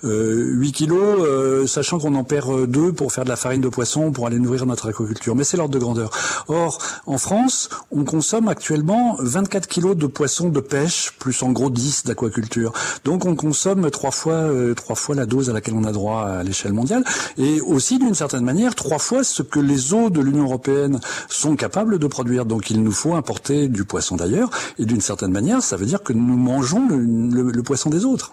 8 kilos, sachant qu'on en perd 2 pour faire de la farine de poisson, pour aller nourrir notre aquaculture. Mais c'est l'ordre de grandeur. Or, en France, on consomme actuellement 24 kilos de poissons de pêche, plus en gros 10 d'aquaculture. Donc on consomme trois fois la dose à laquelle on a droit à l'échelle mondiale. Et aussi, d'une certaine manière, 3 fois ce que les eaux de l'Union européenne sont capables de produire. Donc il nous faut importer du poisson d'ailleurs. Et d'une certaine manière, ça veut dire que nous mangeons le poisson des autres.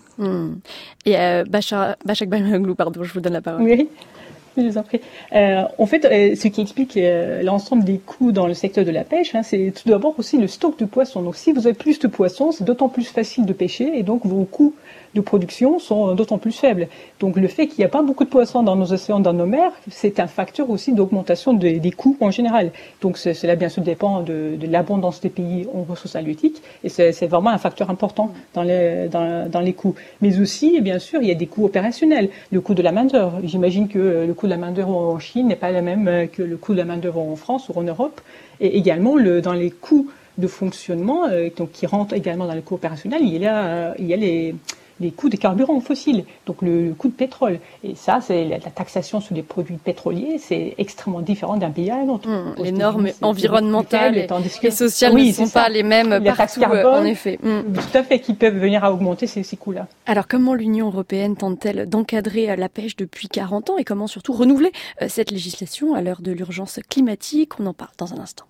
Et Bachak Bayramoglou, pardon, je vous donne la parole. Oui. Je vous en prie. En fait, ce qui explique l'ensemble des coûts dans le secteur de la pêche, c'est tout d'abord aussi le stock de poissons. Donc, si vous avez plus de poissons, c'est d'autant plus facile de pêcher et donc vos coûts de production sont d'autant plus faibles. Donc, le fait qu'il n'y a pas beaucoup de poissons dans nos océans, dans nos mers, c'est un facteur aussi d'augmentation des coûts en général. Donc, cela, bien sûr, dépend de l'abondance des pays en ressources halieutiques et c'est vraiment un facteur important dans les coûts. Mais aussi, bien sûr, il y a des coûts opérationnels. Le coût de la main-d'œuvre. J'imagine que le coût de la main-d'œuvre en Chine n'est pas le même que le coût de la main-d'œuvre en France ou en Europe. Et également, dans les coûts de fonctionnement, donc qui rentrent également dans les coûts opérationnels, il y a les coûts des carburants fossiles, donc le coût de pétrole. Et ça, c'est la taxation sur les produits pétroliers, c'est extrêmement différent d'un pays à un autre. Les normes environnementales et sociales ne sont pas les mêmes partout, en effet. Tout à fait, qui peuvent venir à augmenter ces coûts-là. Alors, comment l'Union européenne tente-t-elle d'encadrer la pêche depuis 40 ans et comment surtout renouveler cette législation à l'heure de l'urgence climatique? On en parle dans un instant.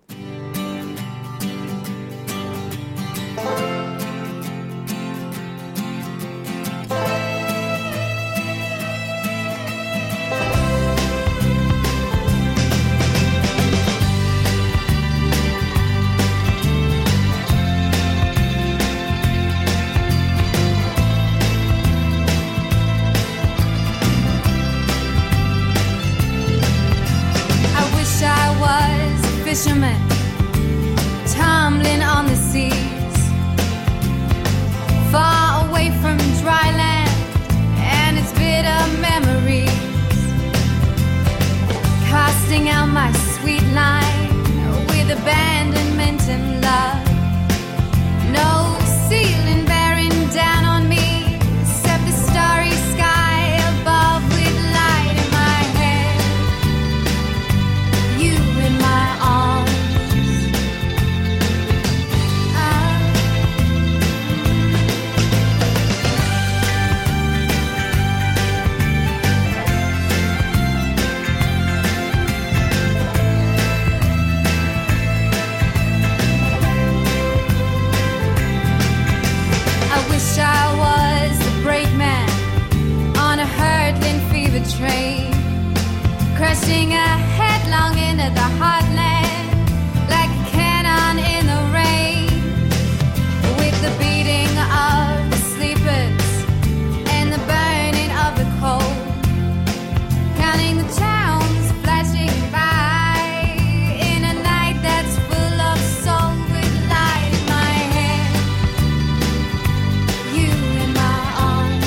Fishermen tumbling on the seas, far away from dry land and its bitter memories, casting out my sweet line with abandonment and love. No ceiling bearing down on me except the starry sky above with light in my head, you in my arms. Train crashing headlong into the heartland like a cannon in the rain, with the beating of the sleepers and the burning of the coal, counting the towns flashing by in a night that's full of soul with light in my head, you in my arms.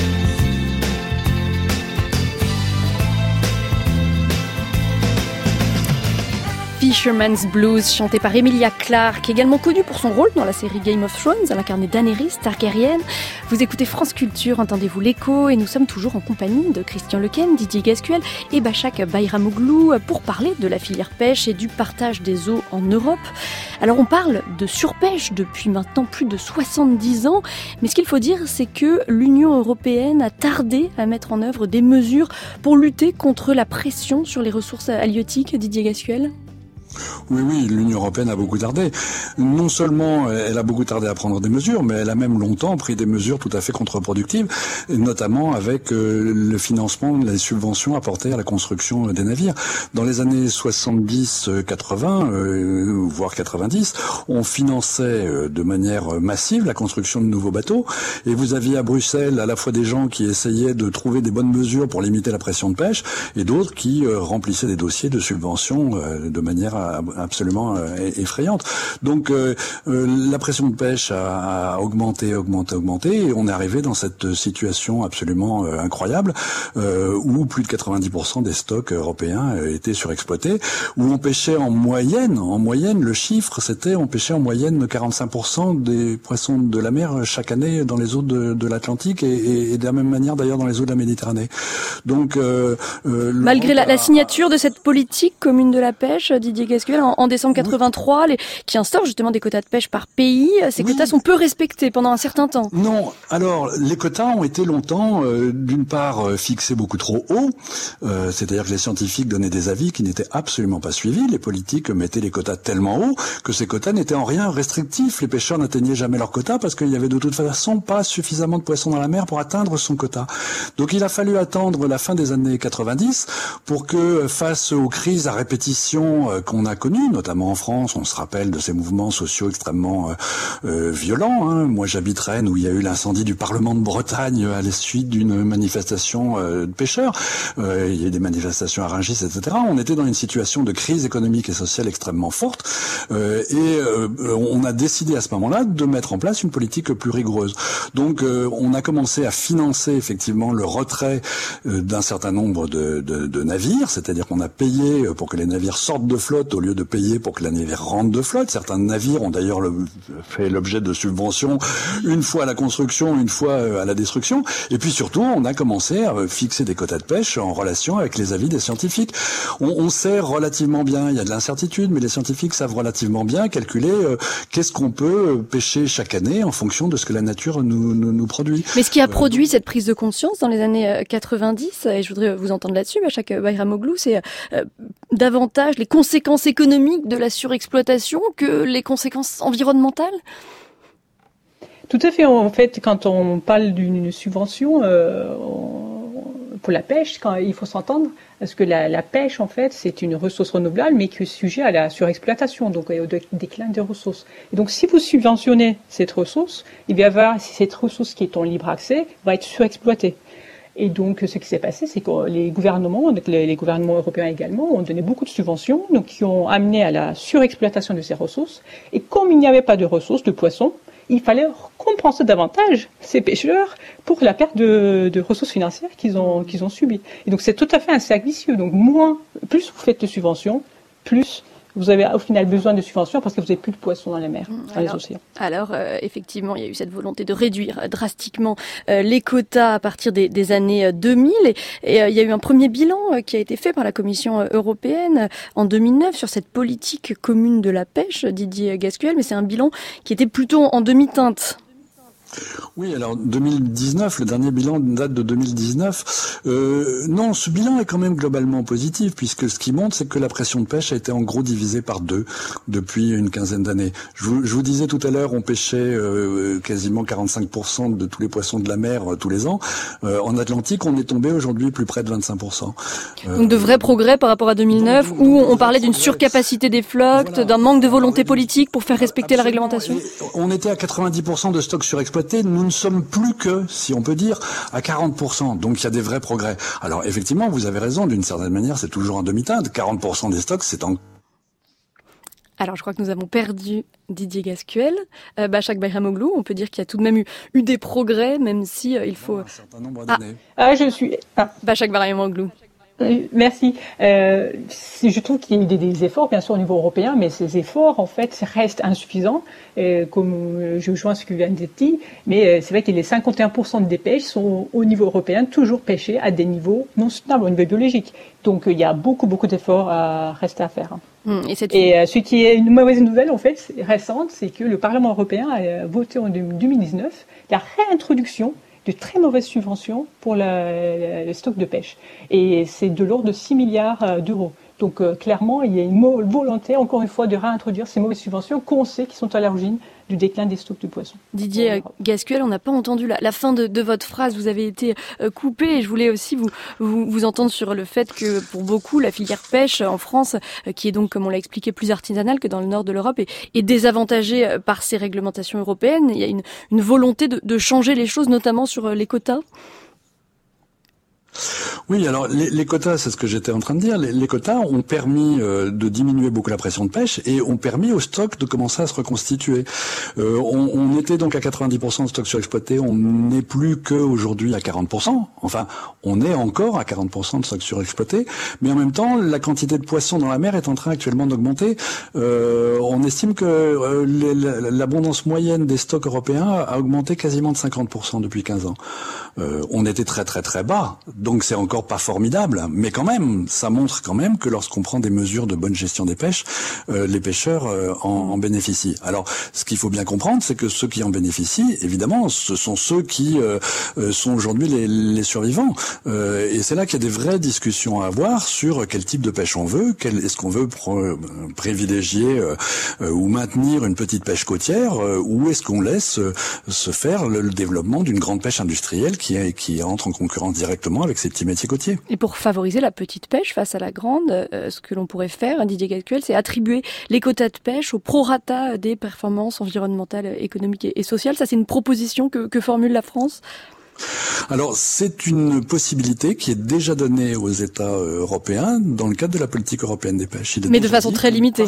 Fisherman's Blues, chanté par Emilia Clarke, également connue pour son rôle dans la série Game of Thrones. Elle incarnait Daenerys Targaryen. Vous écoutez France Culture, entendez-vous l'écho, et nous sommes toujours en compagnie de Christian Lequesne, Didier Gascuel et Bachak Bayramoglou pour parler de la filière pêche et du partage des eaux en Europe. Alors on parle de surpêche depuis maintenant plus de 70 ans, mais ce qu'il faut dire, c'est que l'Union européenne a tardé à mettre en œuvre des mesures pour lutter contre la pression sur les ressources halieutiques, Didier Gascuel. Oui, l'Union européenne a beaucoup tardé. Non seulement elle a beaucoup tardé à prendre des mesures, mais elle a même longtemps pris des mesures tout à fait contre-productives, notamment avec le financement, les subventions apportées à la construction des navires. Dans les années 70-80, voire 90, on finançait de manière massive la construction de nouveaux bateaux, et vous aviez à Bruxelles à la fois des gens qui essayaient de trouver des bonnes mesures pour limiter la pression de pêche, et d'autres qui remplissaient des dossiers de subventions de manière absolument effrayante. Donc la pression de pêche a augmenté, et on est arrivé dans cette situation absolument incroyable où plus de 90% des stocks européens étaient surexploités, où on pêchait en moyenne, le chiffre c'était on pêchait en moyenne 45% des poissons de la mer chaque année dans les eaux de l'Atlantique et de la même manière d'ailleurs dans les eaux de la Méditerranée. Donc malgré la signature de cette politique commune de la pêche, Didier Gascuel, en décembre 83, qui instaure justement des quotas de pêche par pays, ces quotas sont peu respectés pendant un certain temps. Non, alors les quotas ont été longtemps, d'une part, fixés beaucoup trop haut, c'est-à-dire que les scientifiques donnaient des avis qui n'étaient absolument pas suivis, les politiques mettaient les quotas tellement haut que ces quotas n'étaient en rien restrictifs, les pêcheurs n'atteignaient jamais leurs quotas parce qu'il y avait de toute façon pas suffisamment de poissons dans la mer pour atteindre son quota. Donc il a fallu attendre la fin des années 90 pour que, face aux crises à répétition qu'on a connues, notamment en France, on se rappelle de ces mouvements sociaux extrêmement violents. Moi j'habite Rennes où il y a eu l'incendie du Parlement de Bretagne à la suite d'une manifestation de pêcheurs. Il y a eu des manifestations à Rungis, etc. On était dans une situation de crise économique et sociale extrêmement forte on a décidé à ce moment-là de mettre en place une politique plus rigoureuse. Donc on a commencé à financer effectivement le retrait d'un certain nombre de navires, c'est-à-dire qu'on a payé pour que les navires sortent de flotte au lieu de payer pour que les navires rentrent de flotte. Certains navires ont d'ailleurs fait l'objet de subventions une fois à la construction, une fois à la destruction. Et puis surtout, on a commencé à fixer des quotas de pêche en relation avec les avis des scientifiques. On sait relativement bien, il y a de l'incertitude, mais les scientifiques savent relativement bien calculer qu'est-ce qu'on peut pêcher chaque année en fonction de ce que la nature nous produit. Mais ce qui a produit cette prise de conscience dans les années 90, et je voudrais vous entendre là-dessus, Başak Bayramoğlu, c'est davantage les conséquences économiques de la surexploitation que les conséquences environnementales ? Tout à fait. En fait, quand on parle d'une subvention pour la pêche, il faut s'entendre, parce que la pêche, en fait, c'est une ressource renouvelable, mais qui est sujet à la surexploitation, donc au déclin des ressources. Et donc, si vous subventionnez cette ressource, il va y avoir, si cette ressource qui est en libre accès va être surexploitée. Et donc, ce qui s'est passé, c'est que les gouvernements, donc les gouvernements européens également, ont donné beaucoup de subventions, donc qui ont amené à la surexploitation de ces ressources. Et comme il n'y avait pas de ressources, de poissons, il fallait compenser davantage ces pêcheurs pour la perte de ressources financières qu'ils ont subies. Et donc c'est tout à fait un cercle vicieux. Donc plus vous faites de subventions, plus vous avez au final besoin de subventions parce que vous n'avez plus de poissons dans les mers, dans les océans. Alors, effectivement, il y a eu cette volonté de réduire drastiquement les quotas à partir des années 2000. Et il y a eu un premier bilan qui a été fait par la Commission européenne en 2009 sur cette politique commune de la pêche, Didier Gascuel, mais c'est un bilan qui était plutôt en demi-teinte. Oui, alors 2019, le dernier bilan date de 2019. Non, ce bilan est quand même globalement positif, puisque ce qui montre, c'est que la pression de pêche a été en gros divisée par 2 depuis une quinzaine d'années. Je vous disais tout à l'heure, on pêchait quasiment 45% de tous les poissons de la mer tous les ans. En Atlantique, on est tombé aujourd'hui plus près de 25%. Donc de vrais progrès par rapport à 2009, où on parlait d'une surcapacité des flottes, d'un manque de volonté politique pour faire respecter la réglementation. On était à 90% de stocks surexploités. Nous ne sommes plus que, si on peut dire, à 40%. Donc il y a des vrais progrès. Alors effectivement, vous avez raison, d'une certaine manière, c'est toujours en demi-teinte. 40% des stocks, c'est en... Alors je crois que nous avons perdu Didier Gascuel. Başak Bayramoğlu, on peut dire qu'il y a tout de même eu des progrès, même si il faut... Un certain nombre d'années. Başak Bayramoğlu. Merci. Je trouve qu'il y a eu des efforts, bien sûr, au niveau européen, mais ces efforts, en fait, restent insuffisants, comme je joins ce que vient d'être dit, mais c'est vrai que les 51% des pêches sont, au niveau européen, toujours pêchées à des niveaux non soutenables, au niveau biologique. Donc, il y a beaucoup d'efforts reste à faire. Et ce qui est une mauvaise nouvelle, en fait, récente, c'est que le Parlement européen a voté en 2019 la réintroduction de très mauvaises subventions pour les stocks de pêche. Et c'est de l'ordre de 6 milliards d'euros. Donc clairement, il y a une volonté, encore une fois, de réintroduire ces mauvaises subventions qu'on sait qui sont à l'origine du déclin des stocks de poissons. Didier Gascuel, on n'a pas entendu la fin de votre phrase, vous avez été coupé, et je voulais aussi vous entendre sur le fait que pour beaucoup, la filière pêche en France, qui est donc, comme on l'a expliqué, plus artisanale que dans le nord de l'Europe, est désavantagée par ces réglementations européennes. Il y a une volonté de changer les choses, notamment sur les quotas. Oui, alors les quotas, c'est ce que j'étais en train de dire. Les quotas ont permis de diminuer beaucoup la pression de pêche et ont permis au stock de commencer à se reconstituer. On était donc à 90% de stock surexploité, on n'est plus qu'aujourd'hui à 40%. Enfin, on est encore à 40% de stock surexploité, mais en même temps, la quantité de poissons dans la mer est en train actuellement d'augmenter. On estime que l'abondance moyenne des stocks européens a augmenté quasiment de 50% depuis 15 ans. On était très très très bas. Donc c'est encore pas formidable, mais quand même, ça montre quand même que lorsqu'on prend des mesures de bonne gestion des pêches, les pêcheurs en bénéficient. Alors, ce qu'il faut bien comprendre, c'est que ceux qui en bénéficient, évidemment, ce sont ceux qui sont aujourd'hui les survivants. Et c'est là qu'il y a des vraies discussions à avoir sur quel type de pêche on veut, est-ce qu'on veut privilégier ou maintenir une petite pêche côtière, ou est-ce qu'on laisse se faire le développement d'une grande pêche industrielle qui entre en concurrence directement avec ces petits métiers côtiers. Et pour favoriser la petite pêche face à la grande, ce que l'on pourrait faire, Didier Gascuel, c'est attribuer les quotas de pêche au prorata des performances environnementales, économiques et sociales. Ça, c'est une proposition que formule la France. Alors, c'est une possibilité qui est déjà donnée aux États européens dans le cadre de la politique européenne des pêches. Mais de façon très limitée.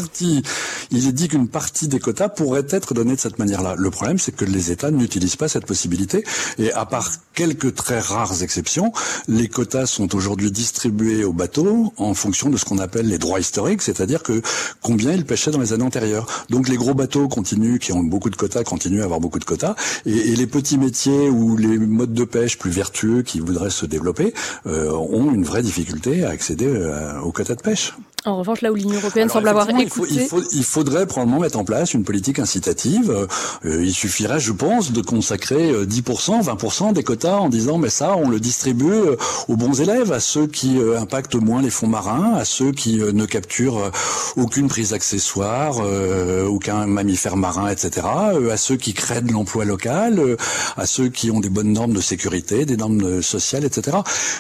Il est dit qu'une partie des quotas pourrait être donnée de cette manière-là. Le problème, c'est que les États n'utilisent pas cette possibilité. Et à part quelques très rares exceptions, les quotas sont aujourd'hui distribués aux bateaux en fonction de ce qu'on appelle les droits historiques, c'est-à-dire que combien ils pêchaient dans les années antérieures. Donc les gros bateaux qui ont beaucoup de quotas, continuent à avoir beaucoup de quotas. Et les petits métiers ou les modes de pêche plus vertueux qui voudraient se développer ont une vraie difficulté à accéder aux quotas de pêche. En revanche, là où l'Union européenne semble avoir écouté... Il faudrait probablement mettre en place une politique incitative. Il suffirait, je pense, de consacrer 10%, 20% des quotas en disant mais ça, on le distribue aux bons élèves, à ceux qui impactent moins les fonds marins, à ceux qui ne capturent aucune prise accessoire, aucun mammifère marin, etc., à ceux qui créent de l'emploi local, à ceux qui ont des bonnes normes de sécurité, des normes sociales, etc.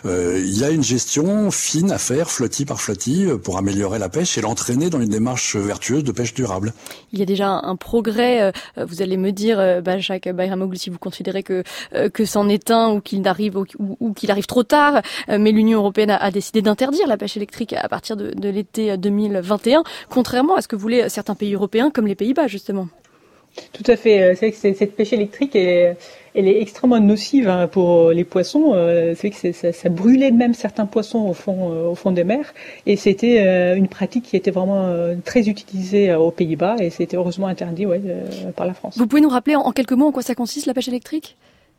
Il y a une gestion fine à faire, flottille par flottille, pour améliorer la pêche et l'entraîner dans une démarche vertueuse de pêche durable. Il y a déjà un progrès, vous allez me dire, Jacques Bayramoglu, si vous considérez que c'en est un ou qu'il arrive ou qu'il arrive trop tard, mais l'Union européenne a décidé d'interdire la pêche électrique à partir de l'été 2021, contrairement à ce que voulaient certains pays européens comme les Pays-Bas justement. Tout à fait. C'est vrai que cette pêche électrique, elle est extrêmement nocive pour les poissons. C'est vrai que ça brûlait même certains poissons au fond des mers. Et c'était une pratique qui était vraiment très utilisée aux Pays-Bas. Et c'était heureusement interdit par la France. Vous pouvez nous rappeler en quelques mots en quoi ça consiste, la pêche électrique ?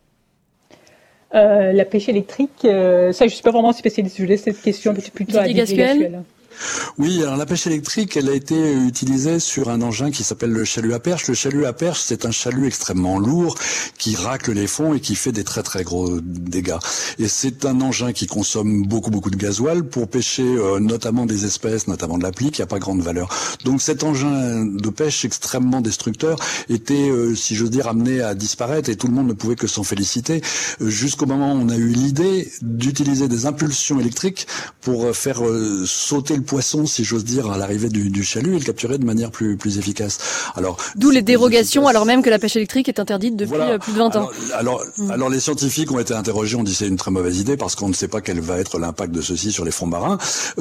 La pêche électrique, ça je suis pas vraiment spécialiste. Je laisse cette question plutôt à Didier Gascuel. Oui, alors la pêche électrique, elle a été utilisée sur un engin qui s'appelle le chalut à perche. Le chalut à perche, c'est un chalut extrêmement lourd qui racle les fonds et qui fait des très très gros dégâts. Et c'est un engin qui consomme beaucoup de gasoil pour pêcher notamment des espèces, notamment de la plique, qui n'a pas grande valeur. Donc cet engin de pêche extrêmement destructeur était, si j'ose dire, amené à disparaître et tout le monde ne pouvait que s'en féliciter jusqu'au moment où on a eu l'idée d'utiliser des impulsions électriques pour faire sauter le poisson, si j'ose dire, à l'arrivée du chalut et le capturer de manière plus efficace. Alors, d'où les dérogations, alors même que la pêche électrique est interdite depuis plus de 20 ans. Alors les scientifiques ont été interrogés, on dit c'est une très mauvaise idée parce qu'on ne sait pas quel va être l'impact de ceci sur les fonds marins.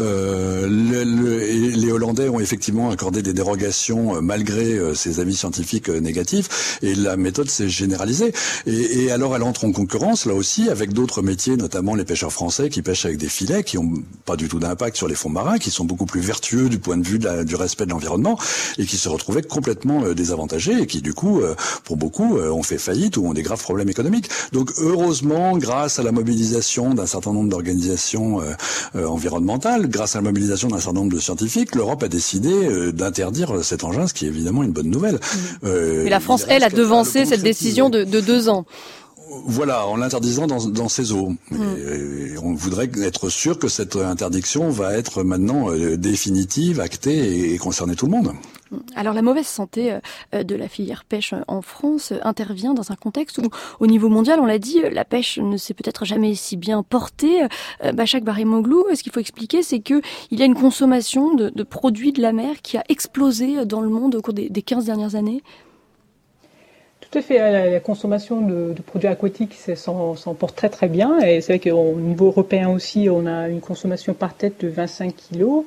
Les Hollandais ont effectivement accordé des dérogations malgré ces avis scientifiques négatifs et la méthode s'est généralisée. Et alors elle entre en concurrence là aussi avec d'autres métiers, notamment les pêcheurs français qui pêchent avec des filets qui ont pas du tout d'impact sur les fonds marins, qui sont beaucoup plus vertueux du point de vue du respect de l'environnement et qui se retrouvaient complètement désavantagés et qui du coup, pour beaucoup, ont fait faillite ou ont des graves problèmes économiques. Donc heureusement, grâce à la mobilisation d'un certain nombre d'organisations environnementales, grâce à la mobilisation d'un certain nombre de scientifiques, l'Europe a décidé d'interdire cet engin, ce qui est évidemment une bonne nouvelle. Mais la France, elle, a devancé cette décision de 2 ans. Voilà, en l'interdisant dans ces eaux. Et on voudrait être sûr que cette interdiction va être maintenant définitive, actée et concerner tout le monde. Alors la mauvaise santé de la filière pêche en France intervient dans un contexte où, au niveau mondial, on l'a dit, la pêche ne s'est peut-être jamais si bien portée. Bachak Barhémoglou, ce qu'il faut expliquer, c'est qu'il y a une consommation de produits de la mer qui a explosé dans le monde au cours des 15 dernières années. Tout à fait, la consommation de produits aquatiques s'en porte très très bien, et c'est vrai qu'au niveau européen aussi, on a une consommation par tête de 25 kilos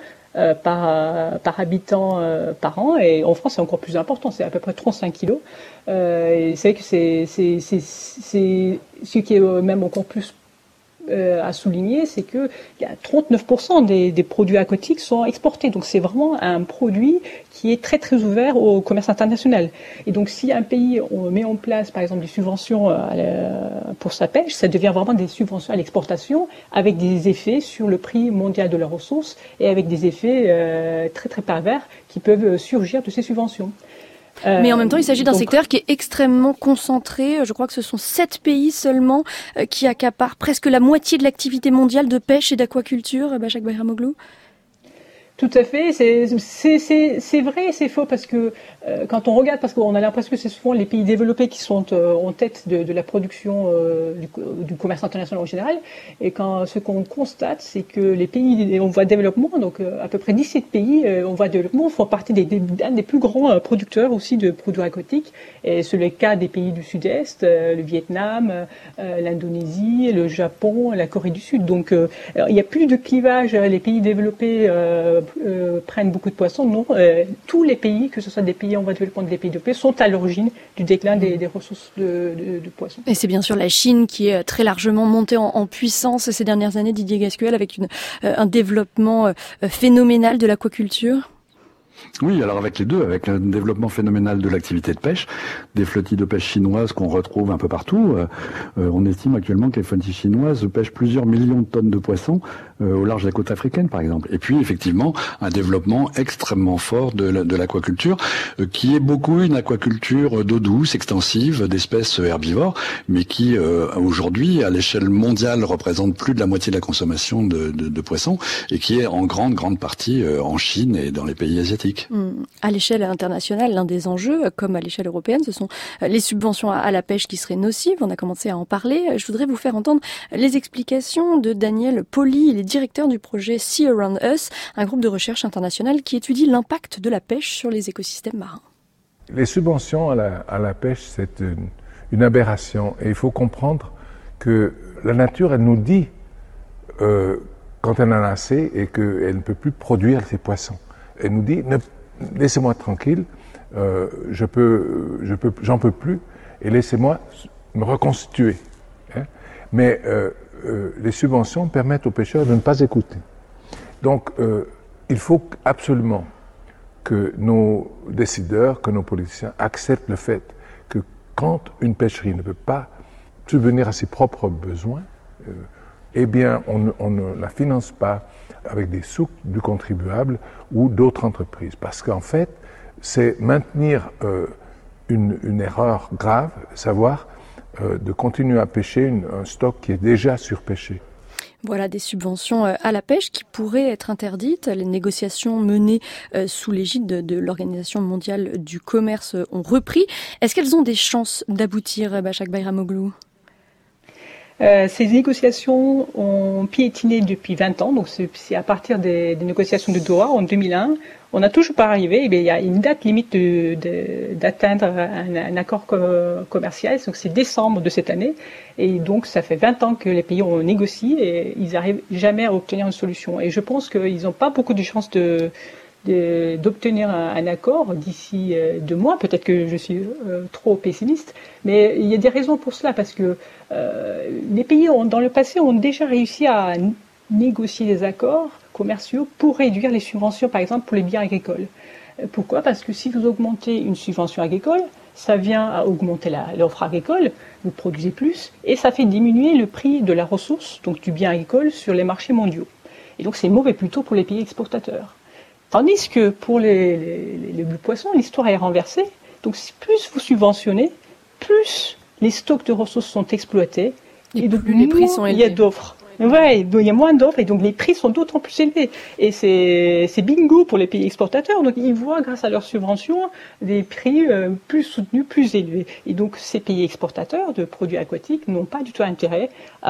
par habitant par an, et en France c'est encore plus important, c'est à peu près 35 kilos. Et c'est vrai que c'est ce qui est même encore plus à souligner, c'est que il y a 39% des produits aquatiques sont exportés. Donc c'est vraiment un produit qui est très très ouvert au commerce international. Et donc si un pays on met en place par exemple des subventions pour sa pêche, ça devient vraiment des subventions à l'exportation avec des effets sur le prix mondial de la ressource et avec des effets très très pervers qui peuvent surgir de ces subventions. Mais en même temps, il s'agit d'un secteur qui est extrêmement concentré. Je crois que ce sont 7 pays seulement qui accaparent presque la moitié de l'activité mondiale de pêche et d'aquaculture. Bachak Barhémoglou. Tout à fait, c'est vrai et c'est faux parce que quand on regarde, parce qu'on a l'impression que c'est souvent les pays développés qui sont en tête de la production du commerce international en général, et ce qu'on constate, c'est que les pays en voie de développement, donc à peu près 17 pays en voie de développement font partie d'un des plus grands producteurs aussi de produits aquatiques, et c'est le cas des pays du Sud-Est, le Vietnam, l'Indonésie, le Japon, la Corée du Sud. Donc il n'y a plus de clivage, les pays développés prennent beaucoup de poissons. Non, tous les pays, que ce soit des pays en voie de développement, des pays développés, sont à l'origine du déclin des ressources de poissons. Et c'est bien sûr la Chine qui est très largement montée en puissance ces dernières années, Didier Gascuel, avec un développement phénoménal de l'aquaculture. Oui, alors avec les deux, avec un développement phénoménal de l'activité de pêche, des flottilles de pêche chinoises qu'on retrouve un peu partout. On estime actuellement que les flottilles chinoises pêchent plusieurs millions de tonnes de poissons au large de la côte africaine, par exemple. Et puis, effectivement, un développement extrêmement fort de l'aquaculture, qui est beaucoup une aquaculture d'eau douce, extensive, d'espèces herbivores, mais qui, aujourd'hui, à l'échelle mondiale, représente plus de la moitié de la consommation de poissons, et qui est en grande partie en Chine et dans les pays asiatiques. À l'échelle internationale, l'un des enjeux, comme à l'échelle européenne, ce sont les subventions à la pêche qui seraient nocives. On a commencé à en parler. Je voudrais vous faire entendre les explications de Daniel Pauly, il est directeur du projet Sea Around Us, un groupe de recherche international qui étudie l'impact de la pêche sur les écosystèmes marins. Les subventions à la pêche, c'est une aberration. Et il faut comprendre que la nature, elle nous dit quand elle en a assez et qu'elle ne peut plus produire ses poissons. Elle nous dit, laissez-moi tranquille, j'en peux plus, et laissez-moi me reconstituer. Hein. Mais les subventions permettent aux pêcheurs de ne pas écouter. Donc, il faut absolument que nos décideurs, que nos politiciens acceptent le fait que quand une pêcherie ne peut pas subvenir à ses propres besoins, eh bien, on ne la finance pas avec des sous du contribuable ou d'autres entreprises. Parce qu'en fait, c'est maintenir une erreur grave, savoir de continuer à pêcher un stock qui est déjà surpêché. Voilà des subventions à la pêche qui pourraient être interdites. Les négociations menées sous l'égide de l'Organisation mondiale du commerce ont repris. Est-ce qu'elles ont des chances d'aboutir, Bachak Barhémoglou ? Ces négociations ont piétiné depuis 20 ans, donc c'est à partir des négociations de Doha en 2001. On n'a toujours pas arrivé, il y a une date limite d'atteindre un accord commercial, donc c'est décembre de cette année, et donc ça fait 20 ans que les pays ont négocié et ils n'arrivent jamais à obtenir une solution. Et je pense qu'ils n'ont pas beaucoup de chances d'obtenir un accord d'ici 2 mois. Peut-être que je suis trop pessimiste, mais il y a des raisons pour cela, parce que les pays dans le passé ont déjà réussi à négocier des accords commerciaux pour réduire les subventions, par exemple pour les biens agricoles. Pourquoi ? Parce que si vous augmentez une subvention agricole, ça vient à augmenter l'offre agricole, vous produisez plus, et ça fait diminuer le prix de la ressource, donc du bien agricole, sur les marchés mondiaux. Et donc c'est mauvais plutôt pour les pays exportateurs. Tandis que pour les poissons, l'histoire est renversée. Donc plus vous subventionnez, plus les stocks de ressources sont exploités. Et donc, plus les prix sont élevés. Il y a d'offres. Ouais, donc il y a moins d'offres et donc les prix sont d'autant plus élevés. Et c'est bingo pour les pays exportateurs. Donc ils voient, grâce à leurs subventions, des prix plus soutenus, plus élevés. Et donc ces pays exportateurs de produits aquatiques n'ont pas du tout intérêt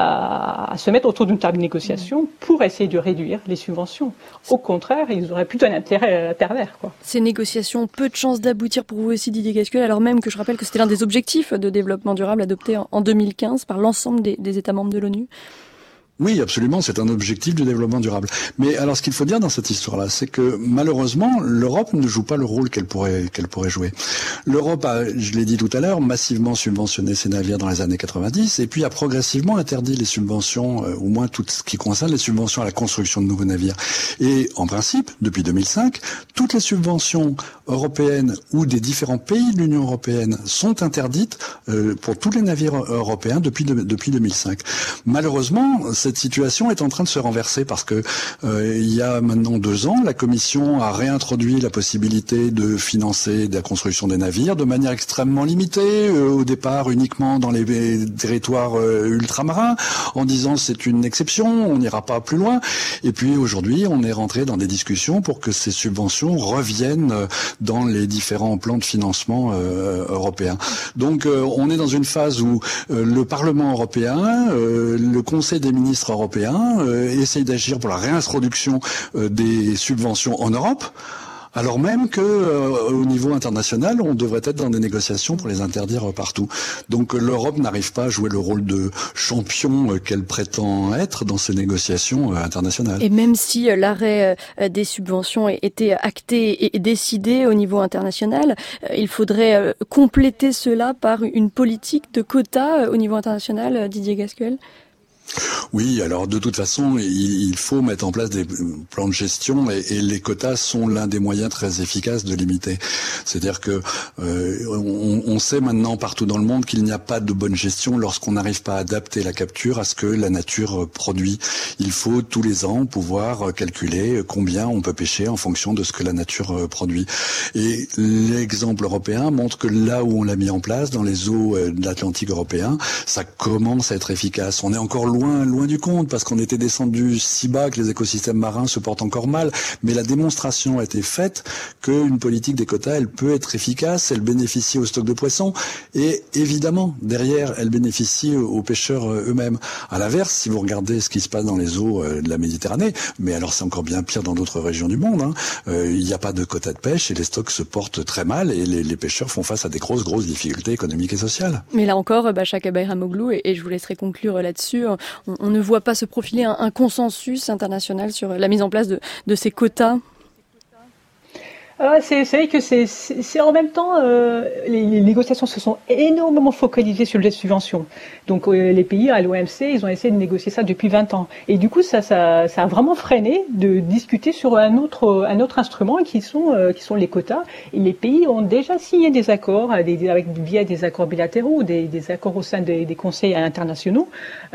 à se mettre autour d'une table de négociation pour essayer de réduire les subventions. Au contraire, ils auraient plutôt un intérêt pervers, quoi. Ces négociations, peu de chances d'aboutir pour vous aussi, Didier Gascuel, alors même que je rappelle que c'était l'un des objectifs de développement durable adoptés en 2015 par l'ensemble des États membres de l'ONU. Oui, absolument, c'est un objectif du développement durable. Mais alors, ce qu'il faut dire dans cette histoire-là, c'est que malheureusement, l'Europe ne joue pas le rôle qu'elle pourrait jouer. L'Europe a, je l'ai dit tout à l'heure, massivement subventionné ses navires dans les années 90, et puis a progressivement interdit les subventions, au moins tout ce qui concerne les subventions à la construction de nouveaux navires. Et en principe, depuis 2005, toutes les subventions européennes ou des différents pays de l'Union européenne sont interdites pour tous les navires européens depuis 2005. Malheureusement, cette situation est en train de se renverser parce que il y a maintenant 2 ans, la Commission a réintroduit la possibilité de financer la construction des navires de manière extrêmement limitée, au départ uniquement dans les territoires ultramarins, en disant c'est une exception, on n'ira pas plus loin. Et puis aujourd'hui, on est rentré dans des discussions pour que ces subventions reviennent dans les différents plans de financement européens. Donc on est dans une phase où le Parlement européen, le Conseil des ministres européens essayent d'agir pour la réintroduction des subventions en Europe, alors même que au niveau international, on devrait être dans des négociations pour les interdire partout. Donc l'Europe n'arrive pas à jouer le rôle de champion qu'elle prétend être dans ces négociations internationales. Et même si l'arrêt des subventions était acté et décidé au niveau international, il faudrait compléter cela par une politique de quotas au niveau international, Didier Gascuel. Oui, alors de toute façon, il faut mettre en place des plans de gestion et les quotas sont l'un des moyens très efficaces de limiter. C'est-à-dire que on sait maintenant partout dans le monde qu'il n'y a pas de bonne gestion lorsqu'on n'arrive pas à adapter la capture à ce que la nature produit. Il faut tous les ans pouvoir calculer combien on peut pêcher en fonction de ce que la nature produit. Et l'exemple européen montre que là où on l'a mis en place, dans les eaux de l'Atlantique européen, ça commence à être efficace. On est encore loin du compte parce qu'on était descendu si bas que les écosystèmes marins se portent encore mal, mais la démonstration a été faite qu'une politique des quotas, elle peut être efficace, elle bénéficie aux stocks de poissons et évidemment derrière elle bénéficie aux pêcheurs eux-mêmes. À l'inverse, si vous regardez ce qui se passe dans les eaux de la Méditerranée, mais alors c'est encore bien pire dans d'autres régions du monde, il n'y a pas de quotas de pêche et les stocks se portent très mal et les pêcheurs font face à des grosses difficultés économiques et sociales. Mais là encore, Bachak Bayramoglou, et je vous laisserai conclure là-dessus, on ne voit pas se profiler un consensus international sur la mise en place de ces quotas. C'est vrai que c'est en même temps les négociations se sont énormément focalisées sur les subventions. Donc les pays à l'OMC, ils ont essayé de négocier ça depuis 20 ans. Et du coup, ça a vraiment freiné de discuter sur un autre instrument qui sont les quotas. Et les pays ont déjà signé des accords via des accords bilatéraux, des accords au sein des conseils internationaux,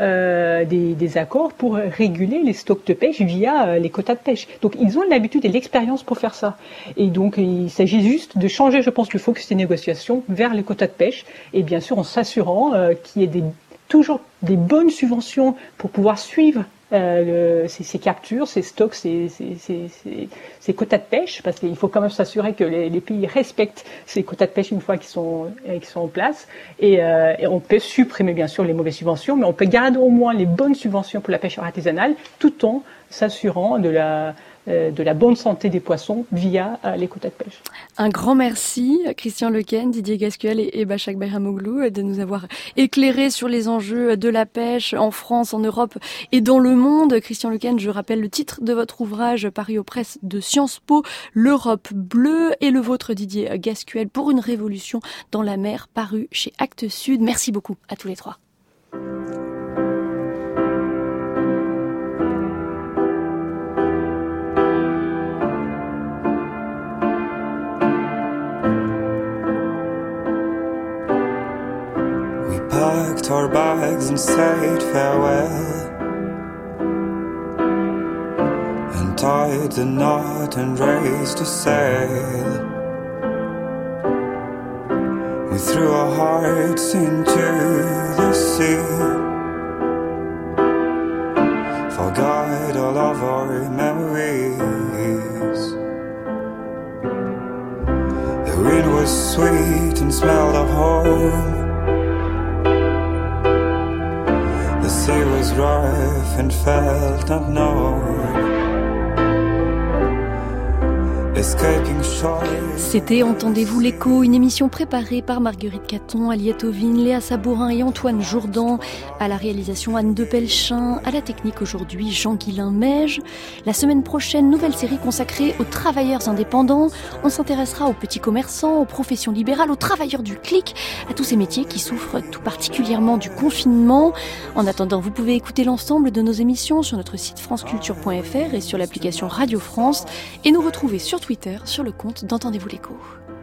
des accords pour réguler les stocks de pêche via les quotas de pêche. Donc ils ont l'habitude et l'expérience pour faire ça. Et donc, il s'agit juste de changer, je pense, le focus des négociations vers les quotas de pêche. Et bien sûr, en s'assurant qu'il y ait toujours des bonnes subventions pour pouvoir suivre ces captures, ces stocks, ces quotas de pêche, parce qu'il faut quand même s'assurer que les pays respectent ces quotas de pêche une fois qu'ils sont en place. Et on peut supprimer, bien sûr, les mauvaises subventions, mais on peut garder au moins les bonnes subventions pour la pêche artisanale, tout en s'assurant de la bonne santé des poissons via les quotas de pêche. Un grand merci, Christian Lequesne, Didier Gascuel et Bachak Bayramoglou, de nous avoir éclairés sur les enjeux de la pêche en France, en Europe et dans le monde. Christian Lequesne, je rappelle le titre de votre ouvrage paru aux presses de Sciences Po, L'Europe bleue, et le vôtre, Didier Gascuel, Pour une révolution dans la mer, paru chez Actes Sud. Merci beaucoup à tous les trois. Packed our bags and said farewell, and tied the knot and raised a sail. We threw threw our hearts into the sea. Forgot all of our memories. The wind was sweet and smelled of home. The sea was rough and felt unknown. C'était Entendez-vous l'écho, une émission préparée par Marguerite Caton, Aliette Ovine, Léa Sabourin et Antoine Jourdan. À la réalisation Anne de Pelchin, à la technique aujourd'hui Jean-Guilain Meige. La semaine prochaine, nouvelle série consacrée aux travailleurs indépendants. On s'intéressera aux petits commerçants, aux professions libérales, aux travailleurs du clic, à tous ces métiers qui souffrent tout particulièrement du confinement. En attendant, vous pouvez écouter l'ensemble de nos émissions sur notre site franceculture.fr et sur l'application Radio France et nous retrouver sur Twitter sur le compte d'Entendez-vous l'écho.